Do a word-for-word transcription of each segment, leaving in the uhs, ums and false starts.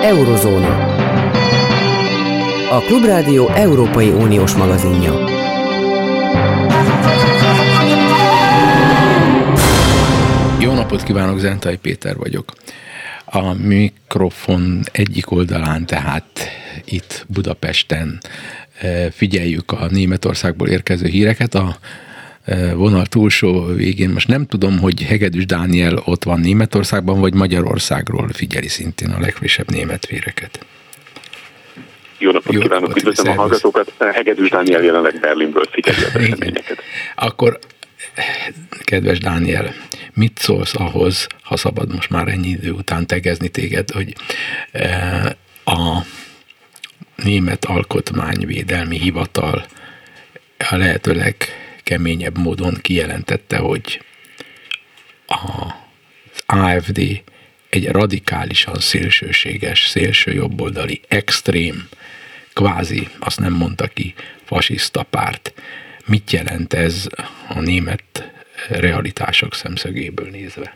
Eurozóna. A Klubrádió Európai Uniós magazinja. Jó napot kívánok, Zentai Péter vagyok. A mikrofon egyik oldalán, tehát itt Budapesten figyeljük a Németországból érkező híreket, a vonal túlsó végén. Most nem tudom, hogy Hegedűs Dániel ott van Németországban, vagy Magyarországról figyeli szintén a legfrissebb német híreket. Jó napot Jó kívánok, üdvözlöm a hallgatókat. Hegedűs Dániel jelenleg Berlinből figyeli az eseményeket. Akkor, kedves Dániel, mit szólsz ahhoz, ha szabad most már ennyi idő után tegezni téged, hogy a Német Alkotmányvédelmi Hivatal a lehetőleg keményebb módon kijelentette, hogy az á ef dé egy radikálisan szélsőséges, szélsőjobboldali, extrém, kvázi, azt nem mondta ki, fasiszta párt. Mit jelent ez a német realitások szemszögéből nézve?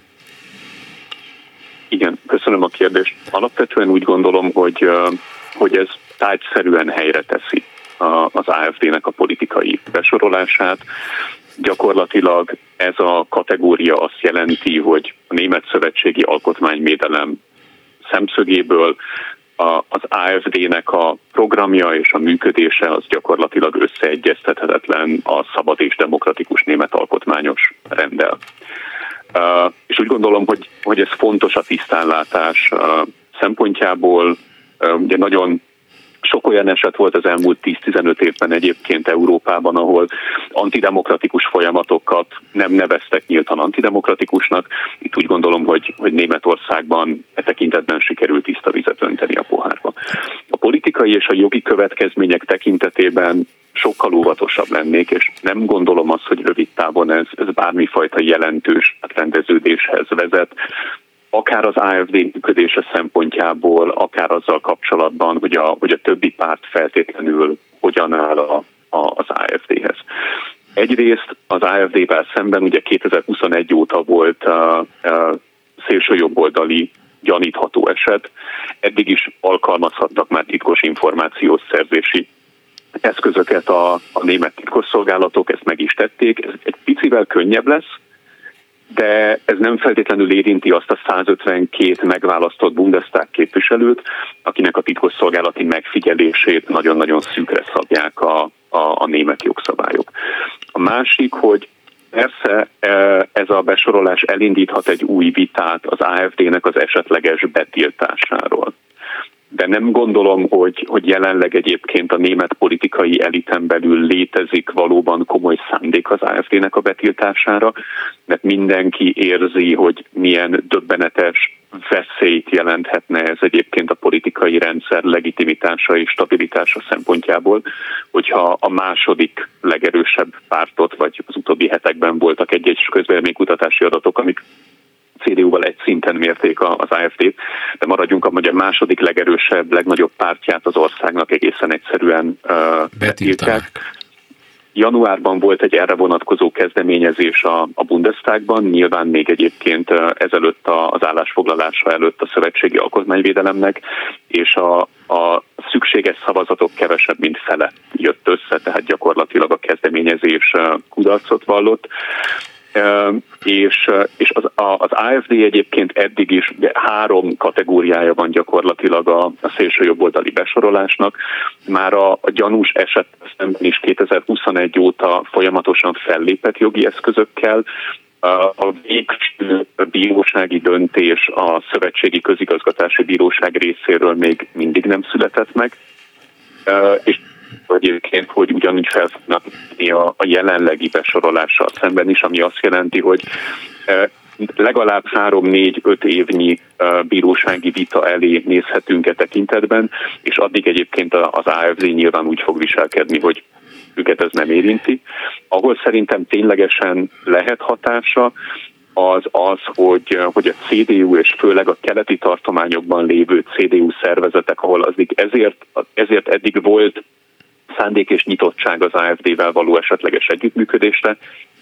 Igen, köszönöm a kérdést. Alapvetően úgy gondolom, hogy, hogy ez tárgyszerűen helyre teszi az á ef dé-nek a politikai besorolását. Gyakorlatilag ez a kategória azt jelenti, hogy a Német Szövetségi Alkotmányvédelem szemszögéből az á ef dé-nek a programja és a működése az gyakorlatilag összeegyeztethetetlen a szabad és demokratikus német alkotmányos renddel. És úgy gondolom, hogy, hogy ez fontos a tisztánlátás szempontjából. Ugye nagyon sok olyan eset volt az elmúlt tíz-tizenöt évben egyébként Európában, ahol antidemokratikus folyamatokat nem neveztek nyíltan antidemokratikusnak. Itt úgy gondolom, hogy, hogy Németországban e tekintetben sikerült tiszta vizet önteni a pohárba. A politikai és a jogi következmények tekintetében sokkal óvatosabb lennék, és nem gondolom azt, hogy rövid távon ez, ez bármifajta jelentős rendeződéshez vezet, akár az á ef dé működése szempontjából, akár azzal kapcsolatban, hogy a, hogy a többi párt feltétlenül hogyan áll a, a, az á ef dé-hez. Egyrészt az á ef dé-vel szemben ugye kétezer-huszonegy óta volt a, a szélsőjobboldali gyanítható eset. Eddig is alkalmazhattak már titkos információs szerzési eszközöket a, a német titkosszolgálatok, ezt meg is tették. Ez egy picivel könnyebb lesz, de ez nem feltétlenül érinti azt a százötvenkét megválasztott Bundestag képviselőt, akinek a titkosszolgálati megfigyelését nagyon-nagyon szűkre szabják a, a, a német jogszabályok. A másik, hogy persze ez a besorolás elindíthat egy új vitát az á ef dé-nek az esetleges betiltásáról. De nem gondolom, hogy, hogy jelenleg egyébként a német politikai eliten belül létezik valóban komoly szándék az á ef dé-nek a betiltására, mert mindenki érzi, hogy milyen döbbenetes veszélyt jelenthetne ez egyébként a politikai rendszer legitimitása és stabilitása szempontjából, hogyha a második legerősebb pártot, vagy az utóbbi hetekben voltak egy-egy közvéleménykutatási adatok, amik cé dé u-val egy szinten mérték az á ef dé-t, de maradjunk abban, hogy a második legerősebb, legnagyobb pártját az országnak egészen egyszerűen uh, betiltják. Januárban volt egy erre vonatkozó kezdeményezés a, a Bundestagban, nyilván még egyébként uh, ezelőtt a, az állásfoglalása előtt a Szövetségi Alkotmányvédelemnek, és a, a szükséges szavazatok kevesebb, mint fele jött össze, tehát gyakorlatilag a kezdeményezés uh, kudarcot vallott. Uh, és, uh, és az, a, az á ef dé egyébként eddig is ugye, három kategóriája van gyakorlatilag a, a szélsőjobboldali besorolásnak. Már a, a gyanús eset szemben is kétezer-huszonegy óta folyamatosan fellépett jogi eszközökkel. Uh, a végső bírósági döntés a Szövetségi Közigazgatási Bíróság részéről még mindig nem született meg. Uh, és egyébként, hogy ugyanúgy fel fognak a, a jelenlegi besorolással szemben is, ami azt jelenti, hogy e, legalább három-négy-öt évnyi e, bírósági vita elé nézhetünk e tekintetben, és addig egyébként az á ef dé nyilván úgy fog viselkedni, hogy őket ez nem érinti. Ahol szerintem ténylegesen lehet hatása, az az, hogy, hogy a cé dé u és főleg a keleti tartományokban lévő cé dé u szervezetek, ahol azig ezért, ezért eddig volt szándék és nyitottság az á ef dé-vel való esetleges együttműködésre,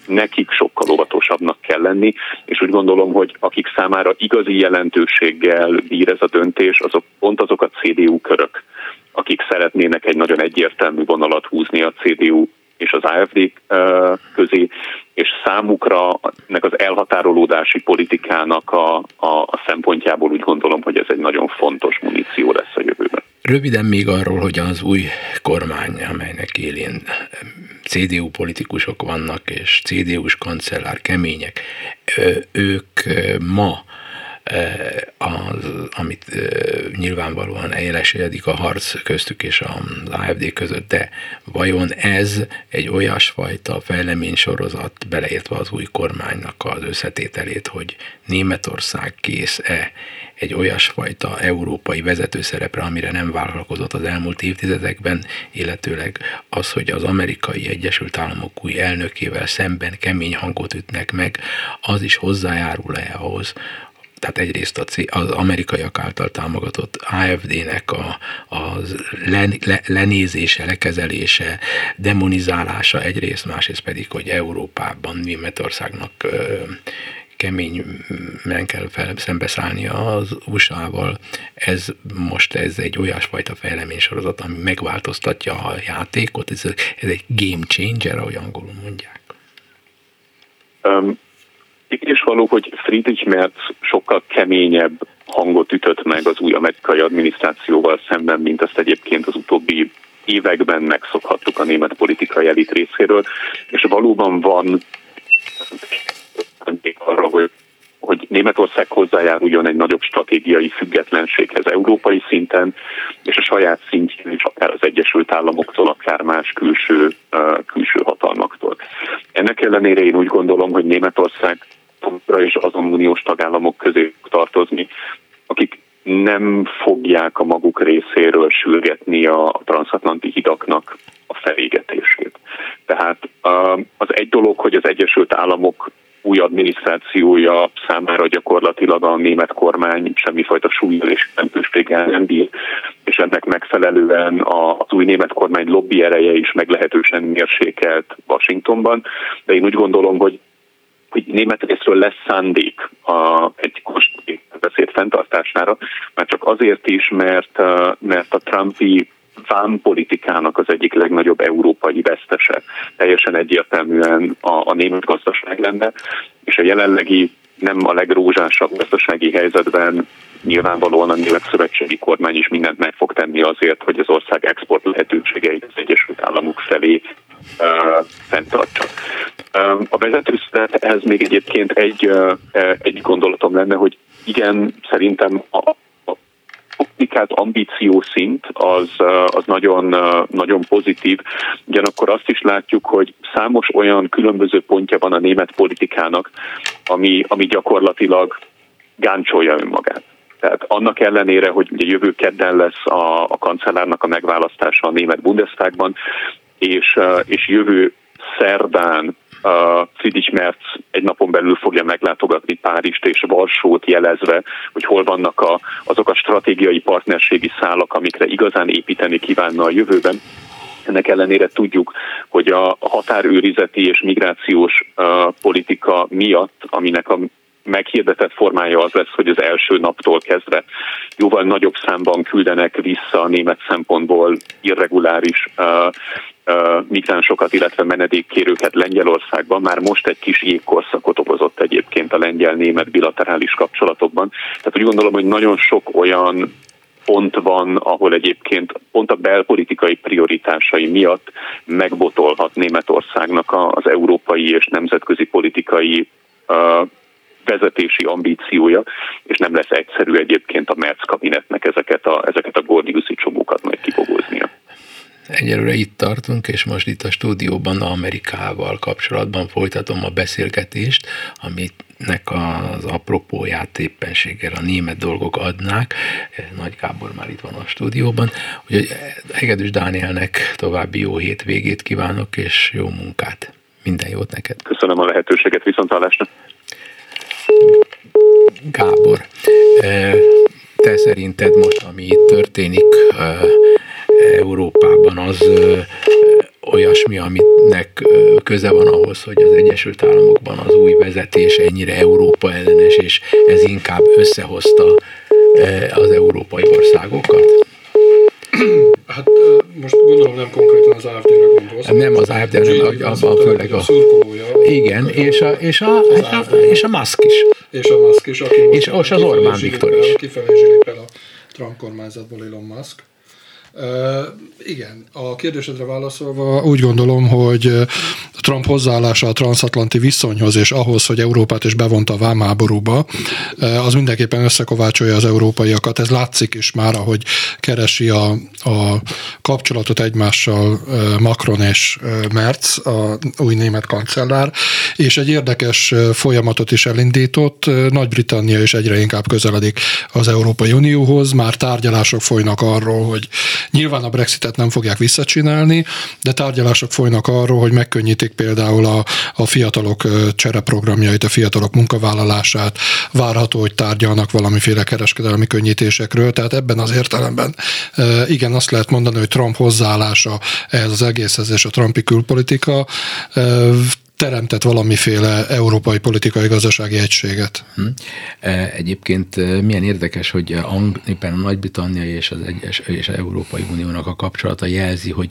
nekik sokkal óvatosabbnak kell lenni, és úgy gondolom, hogy akik számára igazi jelentőséggel bír ez a döntés, azok pont azok a cé dé u körök, akik szeretnének egy nagyon egyértelmű vonalat húzni a cé dé u és az á ef dé közé, és számukra ennek az elhatárolódási politikának a, a, a szempontjából úgy gondolom, hogy ez egy nagyon fontos muníció lesz a jövőben. Röviden még arról, hogy az új kormány, amelynek élén cé dé u politikusok vannak, és cé dé u-s kancellár kemények, ők ma az, amit nyilvánvalóan élesedik a harc köztük és az á ef dé között, de vajon ez egy olyasfajta fejleménysorozat, beleértve az új kormánynak az összetételét, hogy Németország kész-e egy olyasfajta európai vezetőszerepre, amire nem vállalkozott az elmúlt évtizedekben, illetőleg az, hogy az Amerikai Egyesült Államok új elnökével szemben kemény hangot ütnek meg, az is hozzájárul-e ahhoz, tehát egyrészt az amerikaiak által támogatott á ef dé-nek a, az len, le, lenézése, lekezelése, demonizálása egyrészt, másrészt pedig, hogy Európában Németországnak ö, keményen kell fel, szembeszállnia az u es á-val. Ez most ez egy olyasfajta fejleménysorozat, ami megváltoztatja a játékot, ez, ez egy game changer, ahogy angolul mondják. Um. És való, hogy Friedrich Merz sokkal keményebb hangot ütött meg az új amerikai adminisztrációval szemben, mint azt egyébként az utóbbi években megszokhattuk a német politikai elit részéről, és valóban van arra, hogy, hogy Németország hozzájáruljon egy nagyobb stratégiai függetlenséghez európai szinten, és a saját szintjén is akár az Egyesült Államoktól, akár más külső, uh, külső hatalmaktól. Ennek ellenére én úgy gondolom, hogy Németország és azon uniós tagállamok közé tartozni, akik nem fogják a maguk részéről sürgetni a transatlanti hidaknak a felégetését. Tehát az egy dolog, hogy az Egyesült Államok új adminisztrációja számára gyakorlatilag a német kormány semmifajta súllyal és jelentőséggel nem bír, és ennek megfelelően az új német kormány lobby ereje is meglehetősen mérsékelt Washingtonban, de én úgy gondolom, hogy hogy német részről lesz szándék a, egy konstruktív beszéd fenntartására, már csak azért is, mert, mert a trumpi vámpolitikának az egyik legnagyobb európai vesztese teljesen egyértelműen a, a német gazdaság lenne, és a jelenlegi nem a legrózsásabb gazdasági helyzetben nyilvánvalóan a német szövetségi kormány is mindent meg fog tenni azért, hogy az ország export lehetőségeit az Egyesült Államok felé uh, fenntartsa. Uh, a vezetőszerephez még egyébként egy, uh, egy gondolatom lenne, hogy igen, szerintem a politikált ambíciószint az, az nagyon, nagyon pozitív. Ugyanakkor azt is látjuk, hogy számos olyan különböző pontja van a német politikának, ami, ami gyakorlatilag gáncsolja önmagát. Tehát annak ellenére, hogy ugye jövő kedden lesz a, a kancellárnak a megválasztása a német Bundestagban, és, és jövő szerdán Uh, Friedrich Merz egy napon belül fogja meglátogatni Párizst és Varsót, jelezve, hogy hol vannak a, azok a stratégiai partnerségi szálak, amikre igazán építeni kívánna a jövőben. Ennek ellenére tudjuk, hogy a határőrizeti és migrációs uh, politika miatt, aminek a meghirdetett formája az lesz, hogy az első naptól kezdve jóval nagyobb számban küldenek vissza a német szempontból irreguláris uh, uh, migránsokat, illetve menedékkérőket Lengyelországban. Már most egy kis jégkorszakot okozott egyébként a lengyel-német bilaterális kapcsolatokban. Tehát úgy gondolom, hogy nagyon sok olyan pont van, ahol egyébként pont a belpolitikai prioritásai miatt megbotolhat Németországnak az európai és nemzetközi politikai uh, vezetési ambíciója, és nem lesz egyszerű egyébként a Merz kabinetnek ezeket a, ezeket a gordiuszi csomókat majd kibogoznia. Egyelőre itt tartunk, és most itt a stúdióban Amerikával kapcsolatban folytatom a beszélgetést, aminek az apropóját éppenséggel a német dolgok adnák. Nagy Gábor már itt van a stúdióban. Úgyhogy Hegedűs Dánielnek további jó hétvégét kívánok, és jó munkát. Minden jót neked. Köszönöm a lehetőséget, viszonthallásra. Gábor, te szerinted most, ami itt történik Európában, az olyasmi, aminek köze van ahhoz, hogy az Egyesült Államokban az új vezetés ennyire Európa ellenes, és ez inkább összehozta az európai országokat? Hát most gondolom nem konkrétan az á ef dé-re gondolsz. Nem az á ef dé-re, hanem abban főleg a... szurkolója. Igen, és a, és, a, és, a, és a Musk is. És a Musk is, aki most és, és az Orbán Viktor is. Kifelé zsilipel a Trump kormányzatból Elon Musk. Uh, igen, a kérdésedre válaszolva úgy gondolom, hogy Trump hozzáállása a transatlanti viszonyhoz és ahhoz, hogy Európát is bevonta a vámháborúba, az mindenképpen összekovácsolja az európaiakat. Ez látszik is már, ahogy keresi a, a kapcsolatot egymással Macron és Merz, a új német kancellár, és egy érdekes folyamatot is elindított. Nagy-Britannia is egyre inkább közeledik az Európai Unióhoz, már tárgyalások folynak arról, hogy nyilván a Brexitet nem fogják visszacsinálni, de tárgyalások folynak arról, hogy megkönnyítik például a, a fiatalok csereprogramjait, a fiatalok munkavállalását, várható, hogy tárgyalnak valamiféle kereskedelmi könnyítésekről, tehát ebben az értelemben igen, azt lehet mondani, hogy Trump hozzáállása ehhez az egészhez és a trumpi külpolitika teremtett valamiféle európai politikai gazdasági egységet. Egyébként milyen érdekes, hogy éppen a Nagy-Britannia és az egyes és az Európai Uniónak a kapcsolata jelzi, hogy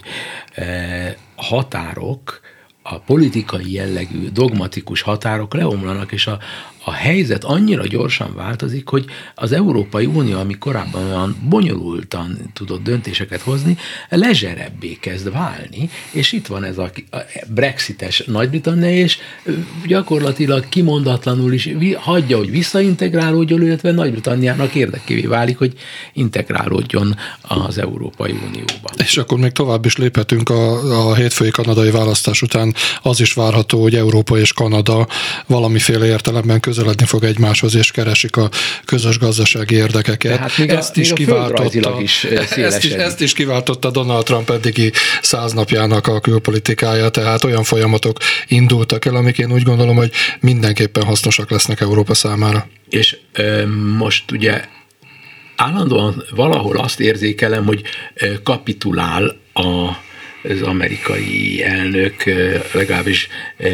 határok, a politikai jellegű, dogmatikus határok leomlanak, és a, a helyzet annyira gyorsan változik, hogy az Európai Unió, ami korábban olyan bonyolultan tudott döntéseket hozni, lezserebbé kezd válni, és itt van ez a brexites Nagy-Britannia, és gyakorlatilag kimondatlanul is hagyja, hogy visszaintegrálódjon, illetve Nagy-Britanniának érdekévé válik, hogy integrálódjon az Európai Unióba. És akkor még tovább is léphetünk a, a hétfői kanadai választás után. Az is várható, hogy Európa és Kanada valamiféle értelemben közeledni fog egymáshoz, és keresik a közös gazdasági érdekeket. Hát még ezt, a, is még kiváltotta, is ezt, is, ezt is kiváltotta Donald Trump eddigi száznapjának a külpolitikája, tehát olyan folyamatok indultak el, amik én úgy gondolom, hogy mindenképpen hasznosak lesznek Európa számára. És ö, most ugye állandóan valahol azt érzékelem, hogy kapitulál a az amerikai elnök legalábbis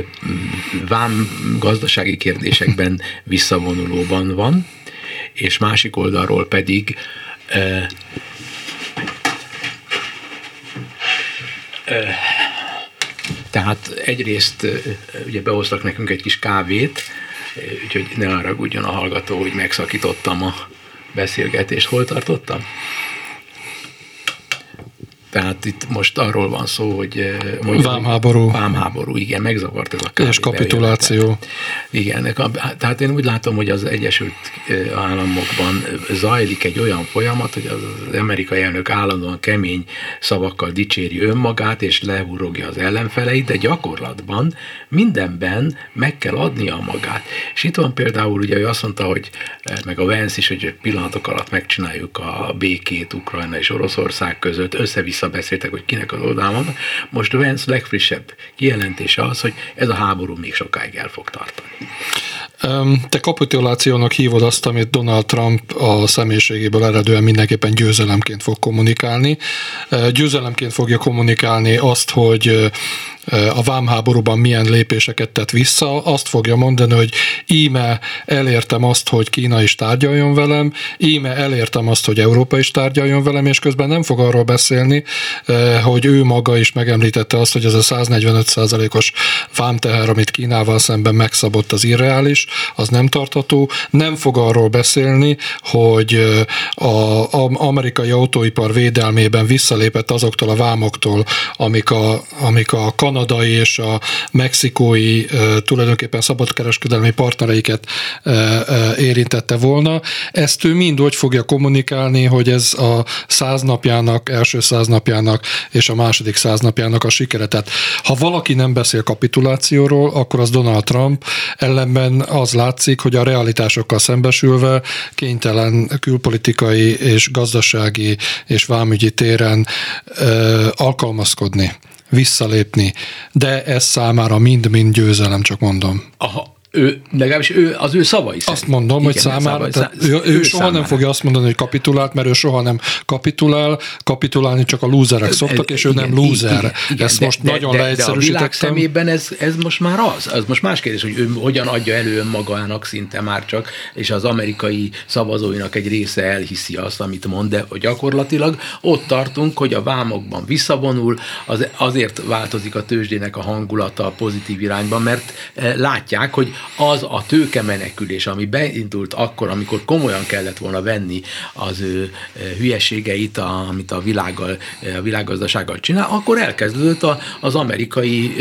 vám gazdasági kérdésekben visszavonulóban van, és másik oldalról pedig eh, eh, tehát egyrészt ugye behoztak nekünk egy kis kávét, úgyhogy ne haragudjon a hallgató, hogy megszakítottam a beszélgetést. Hol tartottam? Tehát itt most arról van szó, hogy... Vámháború. Vámháború, igen, megzavart ez a kávé. És kapituláció. Igen, tehát én úgy látom, hogy az Egyesült Államokban zajlik egy olyan folyamat, hogy az amerikai elnök állandóan kemény szavakkal dicséri önmagát, és lehúrogja az ellenfeleit, de gyakorlatban mindenben meg kell adnia magát. És itt van például, ugye ő azt mondta, hogy meg a Vance is, hogy pillanatok alatt megcsináljuk a békét Ukrajna és Oroszország között, össze-vissza beszéltek, hogy kinek az oldalán van. Most Vance legfrissebb kijelentése az, hogy ez a háború még sokáig el fog tartani. Te kapitulációnak hívod azt, amit Donald Trump a személyiségéből eredően mindenképpen győzelemként fog kommunikálni. Győzelemként fogja kommunikálni azt, hogy a vámháborúban milyen lépéseket tett vissza, azt fogja mondani, hogy íme elértem azt, hogy Kína is tárgyaljon velem, íme elértem azt, hogy Európa is tárgyaljon velem, és közben nem fog arról beszélni, hogy ő maga is megemlítette azt, hogy ez a száznegyvenöt százalékos vámteher, amit Kínával szemben megszabott, az irreális, az nem tartható. Nem fog arról beszélni, hogy az amerikai autóipar védelmében visszalépett azoktól a vámoktól, amik a, amik a kanadai és a mexikói tulajdonképpen szabadkereskedelmi partnereiket érintette volna. Ezt ő mind úgy fogja kommunikálni, hogy ez a száz napjának, első száz napjának és a második száz napjának a sikere. Tehát ha valaki nem beszél kapitulációról, akkor az Donald Trump, ellenben az látszik, hogy a realitásokkal szembesülve kénytelen külpolitikai és gazdasági és vámügyi téren ö, alkalmazkodni, visszalépni, de ez számára mind-mind győzelem, csak mondom. Aha, Ő, legalábbis ő, az ő szavai Azt mondom, igen, hogy számára, szavai, ő, ő, ő soha számára. nem fogja azt mondani, hogy kapitulált, mert ő soha nem kapitulál, kapitulálni csak a lúzerek szoktak, és ő igen, nem lúzer. Igen, igen, Ezt de, most de, nagyon de, leegyszerűsítettem. De a világ szemében ez, ez most már az. Az most más kérdés, hogy ő hogyan adja elő önmagának szinte már csak, és az amerikai szavazóinak egy része elhiszi azt, amit mond, de gyakorlatilag ott tartunk, hogy a vámokban visszavonul, az, azért változik a tőzsdének a hangulata a pozitív irányban, mert látják, hogy az a tőkemenekülés, ami beindult akkor, amikor komolyan kellett volna venni az ő hülyeségeit, amit a világgal, a világgazdasággal csinál, akkor elkezdődött az amerikai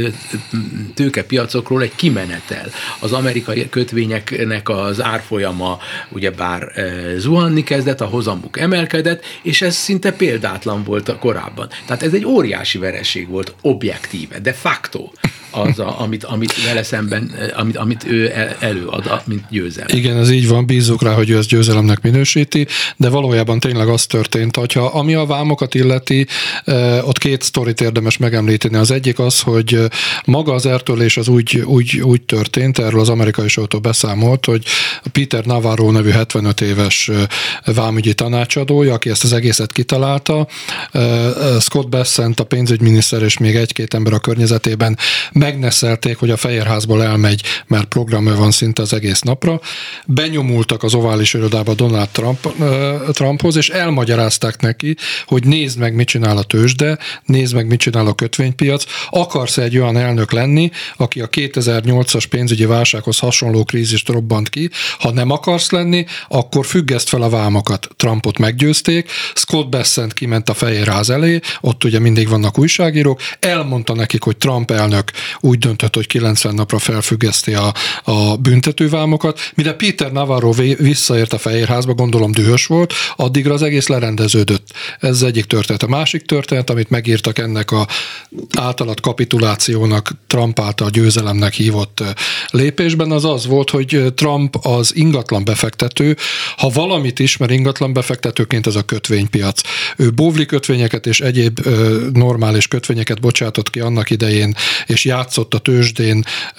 tőkepiacokról egy kimenetel. Az amerikai kötvényeknek az árfolyama ugyebár zuhanni kezdett, a hozamuk emelkedett, és ez szinte példátlan volt korábban. Tehát ez egy óriási vereség volt, objektíve, de facto az, a, amit, amit vele szemben, amit, amit ő előad, mint győzelem. Igen, ez így van, bízzuk rá, hogy ő ezt győzelemnek minősíti, de valójában tényleg az történt, hogyha ami a vámokat illeti, ott két sztorit érdemes megemlíteni. Az egyik az, hogy maga az eltörlés az úgy, úgy, úgy történt, erről az amerikai sajtó beszámolt, hogy Peter Navarro nevű hetvenöt éves vámügyi tanácsadója, aki ezt az egészet kitalálta, Scott Bessent, a pénzügyminiszter és még egy-két ember a környezetében megneszelték, hogy a Fehérházból elmegy, mert programja van szinte az egész napra. Benyomultak az ovális irodába Donald Trump, Trumphoz, és elmagyarázták neki, hogy nézd meg, mit csinál a tőzsde, nézd meg, mit csinál a kötvénypiac, akarsz egy olyan elnök lenni, aki a kétezer-nyolcas pénzügyi válsághoz hasonló krízist robbant ki, ha nem akarsz lenni, akkor függeszt fel a vámokat. Trumpot meggyőzték, Scott Bessent kiment a Fehérház elé, ott ugye mindig vannak újságírók, elmondta nekik, hogy Trump elnök úgy döntött, hogy kilencven napra felfüggeszti a, a büntetővámokat, mire Peter Navarro visszaért a Fehérházba, gondolom dühös volt, addigra az egész lerendeződött. Ez az egyik történet. A másik történet, amit megírtak ennek a általat kapitulációnak, Trump által győzelemnek hívott lépésben, az az volt, hogy Trump az ingatlan befektető, ha valamit ismer ingatlan befektetőként, ez a kötvénypiac. Ő bóvli kötvényeket és egyéb ö, normális kötvényeket bocsátott ki annak idején, és játszott a tőzsdén,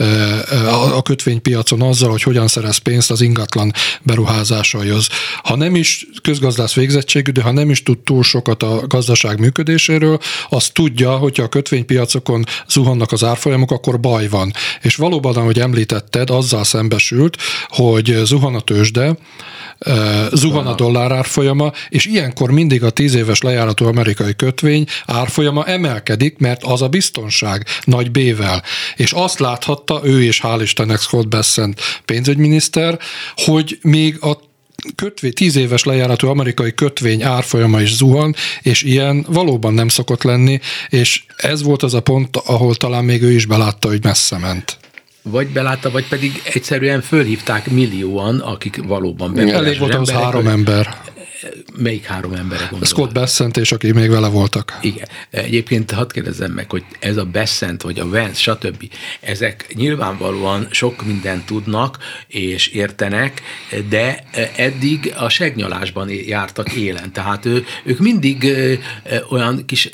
a kötvénypiacon azzal, hogy hogyan szerez pénzt az ingatlan beruházásaihoz. Ha nem is közgazdász végzettségű, de ha nem is tud túl sokat a gazdaság működéséről, azt tudja, hogyha a kötvénypiacokon zuhannak az árfolyamok, akkor baj van. És valóban, ahogy említetted, azzal szembesült, hogy zuhan a tőzsde, zuhan a dollár árfolyama, és ilyenkor mindig a tíz éves lejáratú amerikai kötvény árfolyama emelkedik, mert az a biztonság nagy B-vel. És azt láthatta ő és hál' Istennek Scott Bessent pénzügyminiszter, hogy még a kötvény, tíz éves lejáratú amerikai kötvény árfolyama is zuhan, és ilyen valóban nem szokott lenni, és ez volt az a pont, ahol talán még ő is belátta, hogy messze ment. Vagy belátta, vagy pedig egyszerűen fölhívták millióan, akik valóban bevezettek. Elég volt az három ember. Melyik három emberre gondolom? Scott Bessent, és akik még vele voltak. Igen. Egyébként hadd kérdezzem meg, hogy ez a Bessent, vagy a Vance, stb. Ezek nyilvánvalóan sok mindent tudnak és értenek, de eddig a segnyalásban jártak élen. Tehát ő, ők mindig olyan kis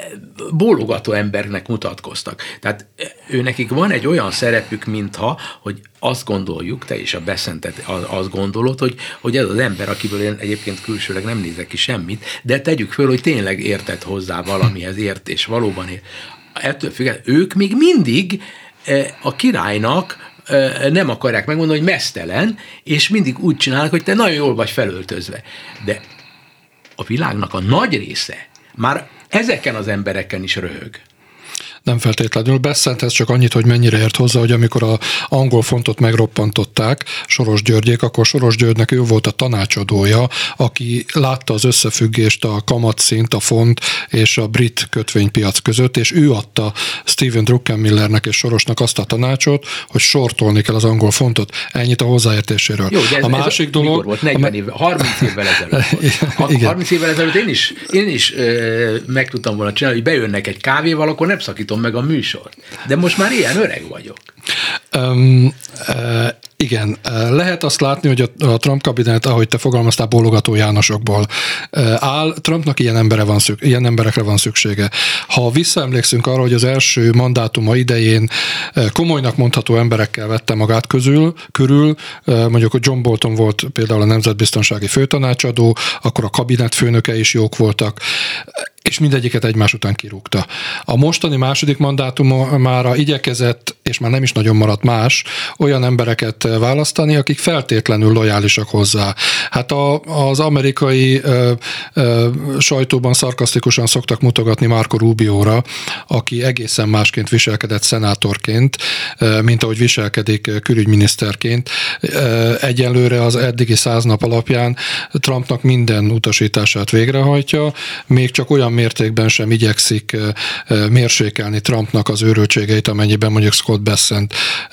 bólogató embernek mutatkoztak. Tehát ő nekik van egy olyan szerepük, mintha, hogy azt gondoljuk, te is a Bessentet azt gondolod, hogy, hogy ez az ember, akiből én egyébként külsőleg nem nézek ki semmit, de tegyük föl, hogy tényleg értett hozzá valamihez, ért, és valóban ért. Ettől függetlenül ők még mindig a királynak nem akarják megmondani, hogy meztelen, és mindig úgy csinálnak, hogy te nagyon jól vagy felöltözve. De a világnak a nagy része már ezeken az embereken is röhög. Nem feltétlenül. Bessenthez csak annyit, hogy mennyire ért hozzá, hogy amikor a angol fontot megroppantották Soros Györgyék, akkor Soros Györgynek ő volt a tanácsadója, aki látta az összefüggést a kamatszint, a font és a brit kötvénypiac között, és ő adta Steven Druckenmillernek és Sorosnak azt a tanácsot, hogy sortolni kell az angol fontot. Ennyit a hozzáértéséről. Jó, de ez, a másik ez dolog... volt? negyven éve, harminc évvel ezelőtt volt. Igen. harminc évvel ezelőtt én is, én is ö, meg tudtam volna csinálni, hogy bejönnek egy kávéval, akkor nem szakítom meg a műsort. De most már ilyen öreg vagyok. Um, uh, Igen, lehet azt látni, hogy a, a Trump kabinet, ahogy te fogalmaztál, bólogató Jánosokból áll. Trumpnak ilyen, embere van szük, ilyen emberekre van szüksége. Ha visszaemlékszünk arra, hogy az első mandátuma idején komolynak mondható emberekkel vette magát közül, körül, mondjuk hogy John Bolton volt például a nemzetbiztonsági főtanácsadó, akkor a kabinet főnöke is jók voltak, és mindegyiket egymás után kirúgta. A mostani második mandátumára igyekezett, és már nem is nagyon maradt más, olyan embereket választani, akik feltétlenül lojálisak hozzá. Hát a, az amerikai ö, ö, sajtóban szarkasztikusan szoktak mutogatni Marco Rubióra, aki egészen másként viselkedett szenátorként, ö, mint ahogy viselkedik külügyminiszterként. Ö, egyenlőre az eddigi száz nap alapján Trumpnak minden utasítását végrehajtja, még csak olyan mértékben sem igyekszik mérsékelni Trumpnak az őrültségeit, amennyiben mondjuk Scott Bessent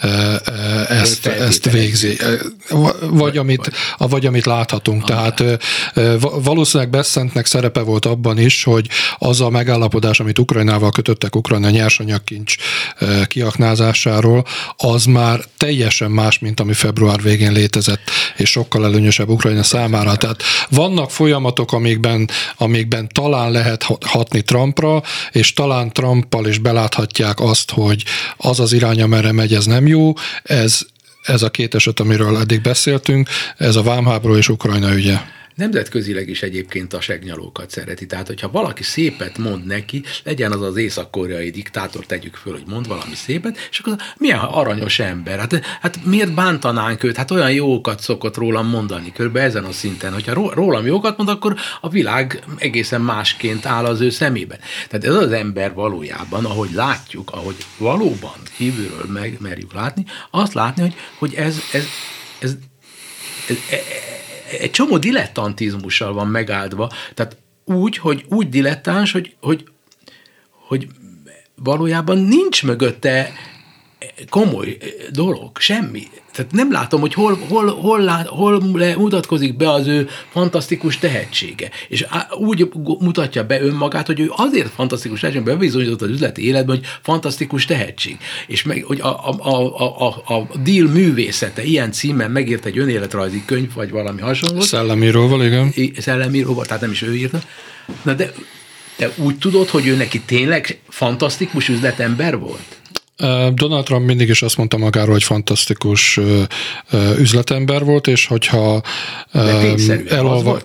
ezt, ezt végzi. Vagy amit, vagy amit láthatunk. Tehát valószínűleg Bessentnek szerepe volt abban is, hogy az a megállapodás, amit Ukrajnával kötöttek, Ukrajna nyersanyagkincs kiaknázásáról, az már teljesen más, mint ami február végén létezett, és sokkal előnyösebb Ukrajna számára. Tehát vannak folyamatok, amikben, amikben talán lehet hatni Trumpra, és talán Trumppal is beláthatják azt, hogy az az irány, amerre megy, ez nem jó. Ez, ez a két eset, amiről eddig beszéltünk, ez a vámháború és Ukrajna ügye. Nemzetközileg is egyébként a segnyalókat szereti. Tehát, hogyha valaki szépet mond neki, legyen az az észak-koreai diktátor, tegyük föl, hogy mond valami szépet, és akkor milyen aranyos ember. Hát, hát miért bántanánk őt? Hát olyan jókat szokott rólam mondani, körülbelül ezen a szinten. Hogyha rólam jókat mond, akkor a világ egészen másként áll az ő szemében. Tehát ez az ember valójában, ahogy látjuk, ahogy valóban kívülről megmerjük látni, azt látni, hogy, hogy ez, ez, ez, ez, ez egy csomó dilettantizmussal van megáldva, tehát úgy, hogy úgy dilettáns, hogy, hogy, hogy valójában nincs mögötte komoly dolog, semmi. Tehát nem látom, hogy hol, hol, hol, lát, hol mutatkozik be az ő fantasztikus tehetsége. És úgy mutatja be önmagát, hogy ő azért fantasztikus tehetség, bebizonyított az üzleti életben, hogy fantasztikus tehetség. És meg, hogy a, a, a, a, a deal művészete ilyen címen megírt egy önéletrajzi könyv, vagy valami hasonló. Szellemíróval, igen. Szellemíróval, tehát nem is ő írta. Na de te úgy tudod, hogy ő neki tényleg fantasztikus üzletember volt? Donald Trump mindig is azt mondta magáról, hogy fantasztikus üzletember volt, és hogyha elolva...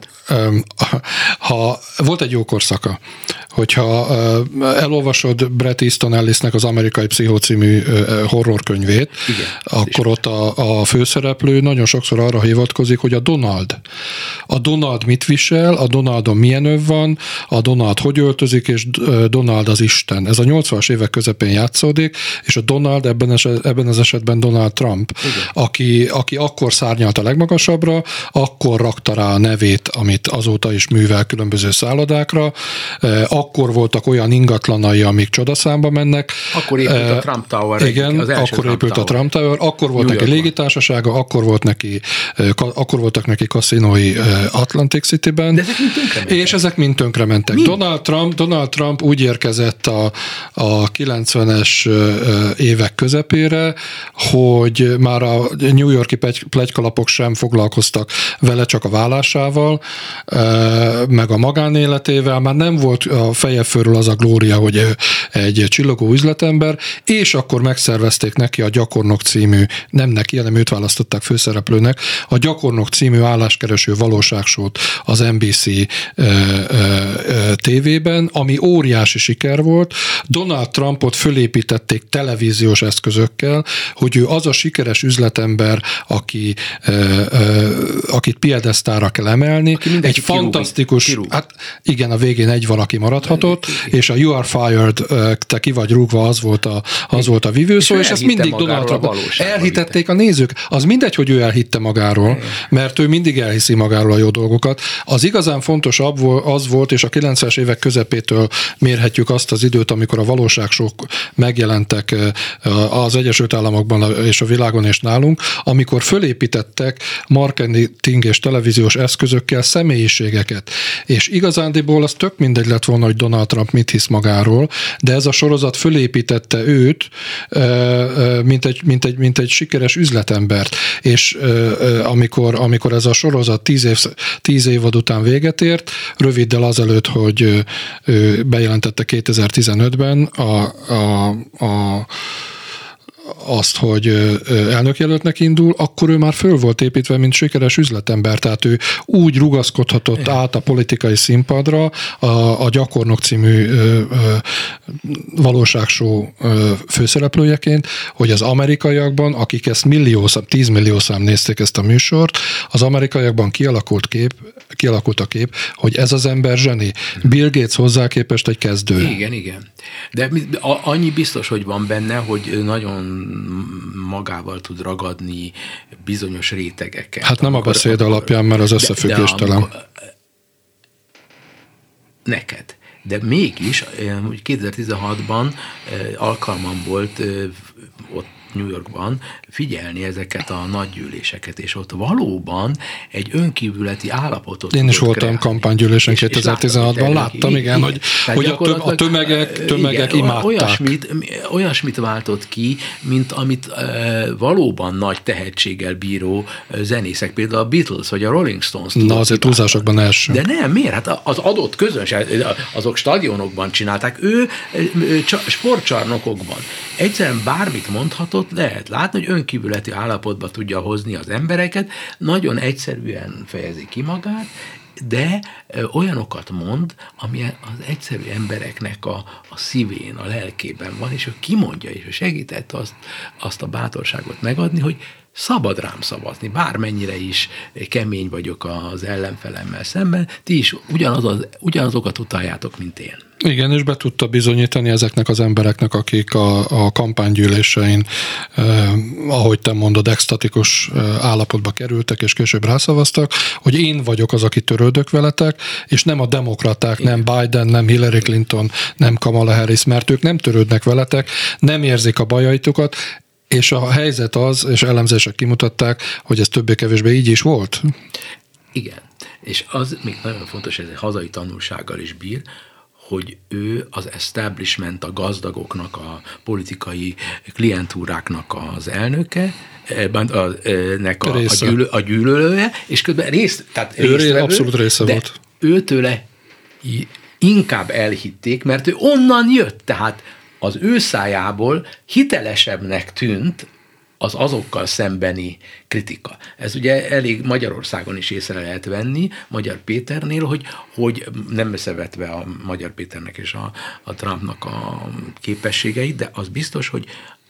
ha volt egy jó korszaka, hogyha elolvasod Bret Easton Ellisnek az Amerikai Pszichó című horrorkönyvét, igen, akkor ott a, a főszereplő nagyon sokszor arra hivatkozik, hogy a Donald. A Donald mit visel, a Donaldon milyen öv van, a Donald hogy öltözik, és Donald az Isten. Ez a nyolcvanas évek közepén játszódik, és a Donald ebben, eset, ebben az esetben Donald Trump, aki, aki akkor szárnyalt a legmagasabbra, akkor rakta rá a nevét, amit azóta is művel különböző szállodákra, akkor voltak olyan ingatlanai, amik csodaszámba mennek. Akkor épült a Trump Tower. Igen, az első akkor épült Trump a Trump Tower, akkor volt neki légitársasága, akkor, volt neki, akkor voltak neki kaszinói Atlantic Cityben. De ezek mind tönkrementek. És ezek mind tönkrementek. Donald Trump, Donald Trump úgy érkezett a, a kilencvenes évek közepére, hogy már a New York-i pletykalapok sem foglalkoztak vele, csak a vállásával, meg a magánéletével, már nem volt a feje fölül az a glória, hogy ő egy csillogó üzletember, és akkor megszervezték neki a Gyakornok című, nem neki, hanem őt választották főszereplőnek, a Gyakornok című álláskereső valóságsót az en bé cé tévében, ami óriási siker volt. Donald Trumpot fölépítették televíziós eszközökkel, hogy ő az a sikeres üzletember, aki, akit piedesztára kell emelni. Egy fantasztikus, kirúg. Hát igen, a végén egy valaki maradhatott, igen. És a You Are Fired, te ki vagy rúgva, az volt a, az volt a vívőszó, és, és ezt mindig Donald Trump elhitették a nézők. Az mindegy, hogy ő elhitte magáról, igen. Mert ő mindig elhiszi magáról a jó dolgokat. Az igazán fontos az volt, és a kilencvenes évek közepétől mérhetjük azt az időt, amikor a valóságsók megjelentek az Egyesült Államokban és a világon és nálunk, amikor fölépítettek marketing és televíziós eszközökkel személyiségeket. És igazándiból az tök mindegy lett volna, hogy Donald Trump mit hisz magáról, de ez a sorozat fölépítette őt, mint egy, mint egy, mint egy sikeres üzletembert, és amikor, amikor ez a sorozat tíz, év, tíz évad után véget ért, röviddel azelőtt, hogy ő bejelentette kétezer-tizenötben a, a, a azt, hogy elnökjelöltnek indul, akkor ő már föl volt építve, mint sikeres üzletember, tehát ő úgy rugaszkodhatott át a politikai színpadra a, a Gyakornok című ö, ö, valóságshow ö, főszereplőjeként, hogy az amerikaiakban, akik ezt milliószám, tízmilliószám nézték ezt a műsort, az amerikaiakban kialakult kép, kialakult a kép, hogy ez az ember zseni. Bill Gates hozzá képest egy kezdő. Igen, igen. De annyi biztos, hogy van benne, hogy nagyon magával tud ragadni bizonyos rétegeket. Hát nem amikor, a beszéd amikor, alapján, mert az összefüggéstelen. Neked. De mégis, hogy kétezer-tizenhatban alkalmam volt ott New Yorkban figyelni ezeket a nagygyűléseket, és ott valóban egy önkívületi állapotot. Én is voltam kreálni. Kampánygyűlésen kétezer-tizenhatban, láttam, igen, igen, hogy, hogy a, töm, a tömegek, tömegek igen, imádták. Olyasmit, olyasmit váltott ki, mint amit e, valóban nagy tehetséggel bíró zenészek, például a Beatles vagy a Rolling Stones. Na, azért túlzásokban első. De nem, miért? Hát az adott közönség, azok stadionokban csinálták, ő sportcsarnokokban. Egyszerűen bármit mondhatott, lehet látni, hogy önkívületi állapotba tudja hozni az embereket, nagyon egyszerűen fejezi ki magát, de olyanokat mond, ami az egyszerű embereknek a, a szívén, a lelkében van, és ő kimondja, és ő segített azt, azt a bátorságot megadni, hogy szabad rám szavazni, bármennyire is kemény vagyok az ellenfelemmel szemben, ti is ugyanaz az, ugyanazokat utaljátok, mint én. Igen, és be tudta bizonyítani ezeknek az embereknek, akik a, a kampánygyűlésein, eh, ahogy te mondod, extatikus eh, állapotba kerültek, és később rászavaztak, hogy én vagyok az, aki törődök veletek, és nem a demokraták, igen. Nem Biden, nem Hillary Clinton, nem Kamala Harris, mert ők nem törődnek veletek, nem érzik a bajaitokat, és a helyzet az, és elemzések kimutatták, hogy ez többé-kevésbé így is volt. Igen, és az még nagyon fontos, ez egy hazai tanulsággal is bír, hogy ő az establishment, a gazdagoknak, a politikai klientúráknak az elnöke, a, a, a, a, gyűlö, a gyűlölője, és közben részt, tehát ő résztvevő, abszolút része de volt. Őtőle inkább elhitték, mert ő onnan jött, tehát az ő szájából hitelesebbnek tűnt az azokkal szembeni kritika. Ez ugye elég Magyarországon is észre lehet venni, Magyar Péternél, hogy, hogy nem összevetve a Magyar Péternek és a, a Trumpnak a képességeit, de az biztos, hogy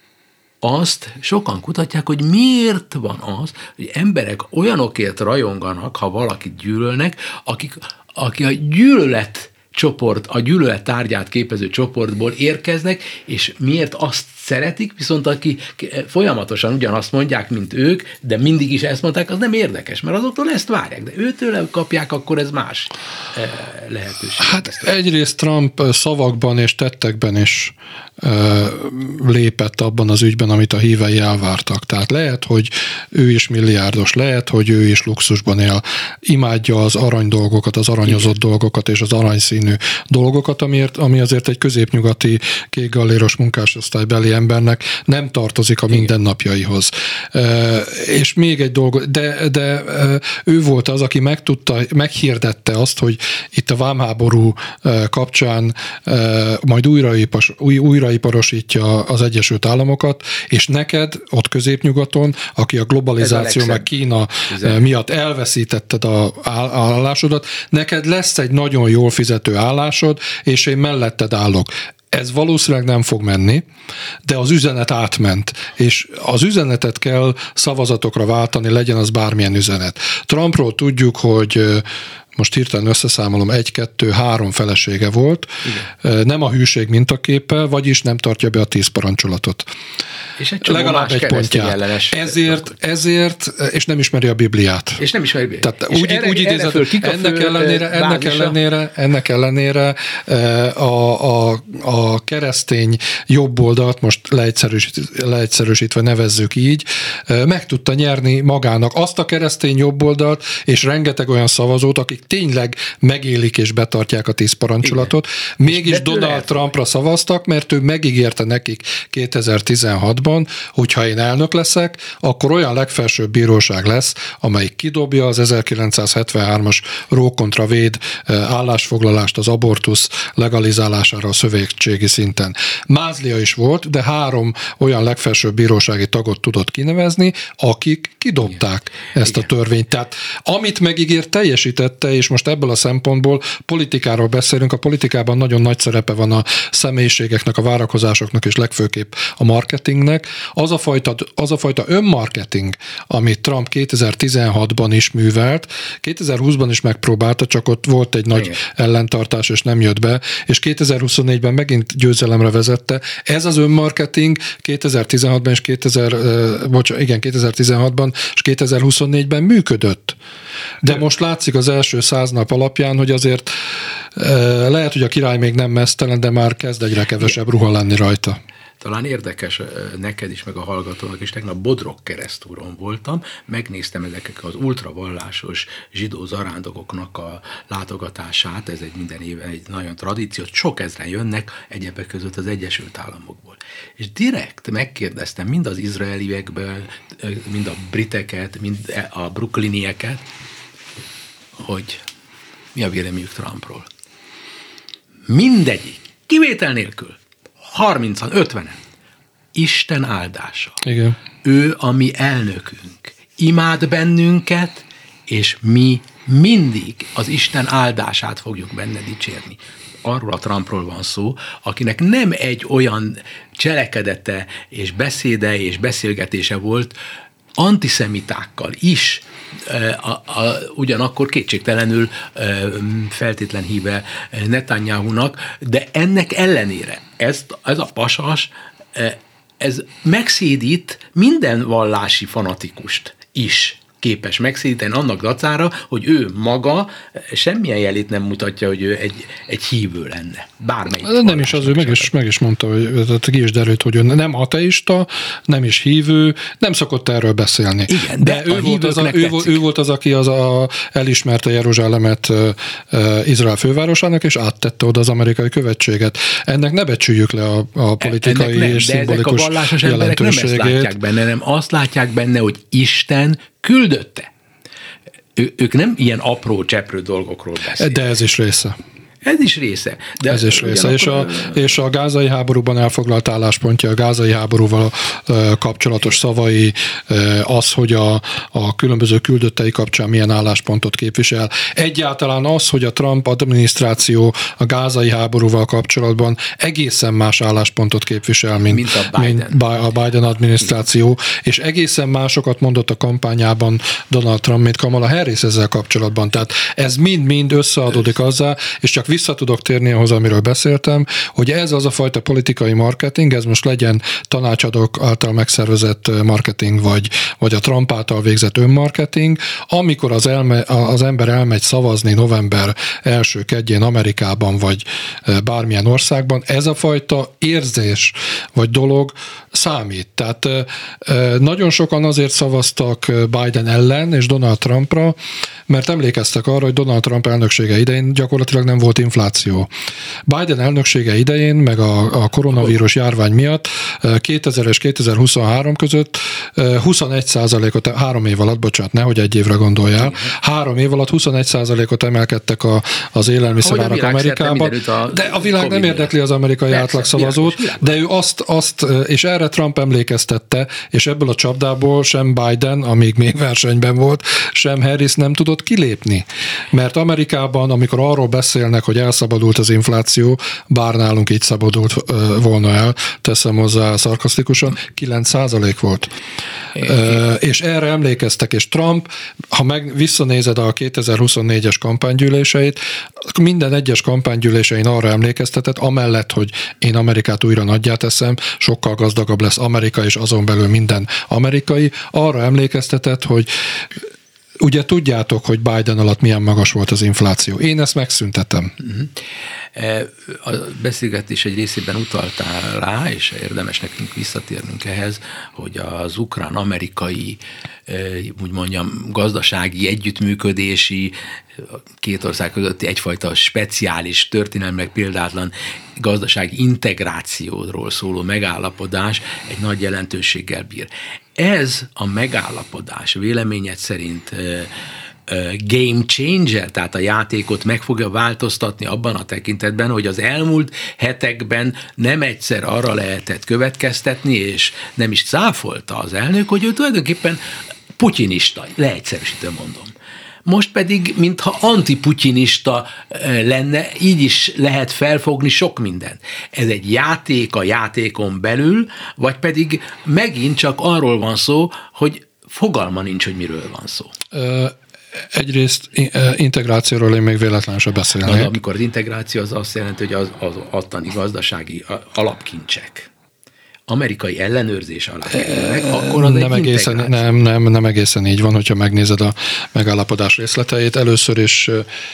azt sokan kutatják, hogy miért van az, hogy emberek olyanokért rajonganak, ha valakit gyűlölnek, akik, akik a gyűlölet csoport, a gyűlölet tárgyát képező csoportból érkeznek, és miért azt szeretik, viszont aki folyamatosan ugyanazt mondják, mint ők, de mindig is ezt mondták, az nem érdekes, mert azoktól ezt várják, de őtől kapják, akkor ez más lehetőség. Hát egyrészt Trump szavakban és tettekben is lépett abban az ügyben, amit a hívei elvártak. Tehát lehet, hogy ő is milliárdos, lehet, hogy ő is luxusban él, imádja az arany dolgokat, az aranyozott igen. dolgokat és az aranyszínű dolgokat, amiért, ami azért egy középnyugati kékgalléros munkásosztálybeli embernek nem tartozik a mindennapjaihoz. E, és még egy dolog, de, de ő volt az, aki megtudta, meghirdette azt, hogy itt a vámháború kapcsán majd újraipos, új, újraiparosítja az Egyesült Államokat, és neked ott középnyugaton, aki a globalizáció meg Kína Üzen. miatt elveszítetted a állásodat, neked lesz egy nagyon jól fizető állásod, és én melletted állok. Ez valószínűleg nem fog menni, de az üzenet átment, és az üzenetet kell szavazatokra váltani, legyen az bármilyen üzenet. Trumpról tudjuk, hogy most hirtelen összeszámolom, egy, kettő, három felesége volt, igen. Nem a hűség mintaképe, vagyis nem tartja be a tíz parancsolatot. És egy legalább egy pontját. Ezért, ezért, és nem ismeri a Bibliát. És nem ismeri a Bibliát. Tehát úgy, erre, úgy idézett, ennek ellenére, ennek ellenére, ennek ellenére a, a, a keresztény jobboldalt, most leegyszerűsítve, leegyszerűsítve nevezzük így, meg tudta nyerni magának azt a keresztény jobboldalt, és rengeteg olyan szavazót, akik akik tényleg megélik és betartják a tíz parancsolatot, igen. Mégis Donald Trumpra szavaztak, mert ő megígérte nekik kétezer-tizenhatban, hogy ha én elnök leszek, akkor olyan legfelsőbb bíróság lesz, amelyik kidobja az ezerkilencszázhetvenhármas Roe kontra Wade állásfoglalást az abortusz legalizálására a szövetségi szinten. Mázlia is volt, de három olyan legfelsőbb bírósági tagot tudott kinevezni, akik kidobták igen. ezt a törvényt. Tehát amit megígért, teljesítette, és most ebből a szempontból politikáról beszélünk, a politikában nagyon nagy szerepe van a személyiségeknek, a várakozásoknak, és legfőképp a marketingnek. Az a fajta, az a fajta önmarketing, amit Trump kétezer-tizenhatban is művelt, kétezer-húszban is megpróbálta, csak ott volt egy nagy igen. ellentartás, és nem jött be, és kétezer-huszonnégyben megint győzelemre vezette. Ez az önmarketing kétezer-tizenhatban és kétezer, bocs, igen, kétezer-tizenhatban és kétezer-huszonnégyben működött. De most látszik az első száz nap alapján, hogy azért lehet, hogy a király még nem meztelen, de már kezd egyre kevesebb ruha lenni rajta. Talán érdekes neked is, meg a hallgatónak is, tegnap Bodrog keresztúron voltam, megnéztem ezeknek az ultravallásos zsidó zarándokoknak a látogatását, ez egy minden éve egy nagyon tradíció, sok ezren jönnek, egyebek között az Egyesült Államokból. És direkt megkérdeztem mind az izraeliekből, mind a briteket, mind a brooklynieket, hogy mi a véleményük Trumpról. Mindegyik, kivétel nélkül, harmincan, ötvenen. Isten áldása. Igen. Ő a mi elnökünk. Imád bennünket, és mi mindig az Isten áldását fogjuk benne dicsérni. Arról a Trumpról van szó, akinek nem egy olyan cselekedete, és beszéde, és beszélgetése volt antiszemitákkal is, A, a, ugyanakkor kétségtelenül feltétlen híve Netanyahunak, de ennek ellenére ez, ez a pasas, ez megszédít minden vallási fanatikust is képes megszédíteni annak dacára, hogy ő maga semmilyen jelét nem mutatja, hogy ő egy, egy hívő lenne. Bármelyik. Nem is az, ő meg is, meg is mondta, hogy ki is derült, hogy ő nem ateista, nem is hívő, nem szokott erről beszélni. Igen, de, de ő, volt az a, ő, ő volt az, aki az a, elismerte Jeruzsálemet uh, uh, Izrael fővárosának, és áttette oda az amerikai követséget. Ennek ne becsüljük le a, a politikai nem, és szimbolikus jelentőségét. De ezek a vallásos emberek nem ezt látják benne, nem azt látják benne, hogy Isten küldötte. Ő, ők nem ilyen apró, cseprő dolgokról beszélnek. De ez is része. Ez is része. De ez is része. És a, és a gázai háborúban elfoglalt álláspontja, a gázai háborúval kapcsolatos szavai, az, hogy a, a különböző küldöttei kapcsán milyen álláspontot képvisel. Egyáltalán az, hogy a Trump adminisztráció a gázai háborúval kapcsolatban egészen más álláspontot képvisel, mint, mint a Biden. Mint a Biden adminisztráció, és egészen másokat mondott a kampányában Donald Trump, mint Kamala Harris ezzel kapcsolatban. Tehát ez mind-mind összeadódik azzal, és csak vissza tudok térni ahhoz, amiről beszéltem, hogy ez az a fajta politikai marketing, ez most legyen tanácsadók által megszervezett marketing, vagy, vagy a Trump által végzett önmarketing, amikor az, elme, az ember elmegy szavazni november első kedjén Amerikában, vagy bármilyen országban, ez a fajta érzés, vagy dolog számít. Tehát nagyon sokan azért szavaztak Biden ellen és Donald Trumpra, mert emlékeztek arra, hogy Donald Trump elnöksége idején gyakorlatilag nem volt infláció. Biden elnöksége idején, meg a, a koronavírus járvány miatt kétezer és kétezer-huszonhárom között huszonegy százalékot, három év alatt, bocsánat, nehogy egy évre gondoljál, három év alatt huszonegy százalékot emelkedtek a, az élelmiszerárak Amerikában, de a világ nem érdekli az amerikai átlagszavazót, de ő azt, azt, és erre Trump emlékeztette, és ebből a csapdából sem Biden, amíg még versenyben volt, sem Harris nem tudott kilépni. Mert Amerikában, amikor arról beszélnek, hogy elszabadult az infláció, bár nálunk így szabadult volna el, teszem hozzá szarkasztikusan, kilenc százalék volt. É. És erre emlékeztek, és Trump, ha meg visszanézed a kétezer-huszonnégyes kampánygyűléseit, minden egyes kampánygyűlésein arra emlékeztetett, amellett, hogy én Amerikát újra nagyjá teszem, sokkal gazdagabb lesz Amerika, és azon belül minden amerikai, arra emlékeztetett, hogy ugye tudjátok, hogy Biden alatt milyen magas volt az infláció. Én ezt megszüntetem. A beszélgetés egy részében utaltál rá, és érdemes nekünk visszatérnünk ehhez, hogy az ukrán-amerikai, úgy mondjam, gazdasági együttműködési, két ország közötti egyfajta speciális, történelmileg példátlan gazdasági integrációról szóló megállapodás egy nagy jelentőséggel bír. Ez a megállapodás véleményed szerint game changer, tehát a játékot meg fogja változtatni abban a tekintetben, hogy az elmúlt hetekben nem egyszer arra lehetett következtetni, és nem is cáfolta az elnök, hogy ő tulajdonképpen putyinista, leegyszerűsítő mondom. Most pedig, mintha antiputyinista lenne, így is lehet felfogni sok mindent. Ez egy játék a játékon belül, vagy pedig megint csak arról van szó, hogy fogalma nincs, hogy miről van szó. Egyrészt integrációról én még véletlenül sem beszélnék. Na, amikor az integráció az azt jelenti, hogy az, az attani gazdasági alapkincsek amerikai ellenőrzés alá kerülnek, akkor az nem egy egészen, nem, nem, nem egészen így van, hogyha megnézed a megállapodás részleteit. Először is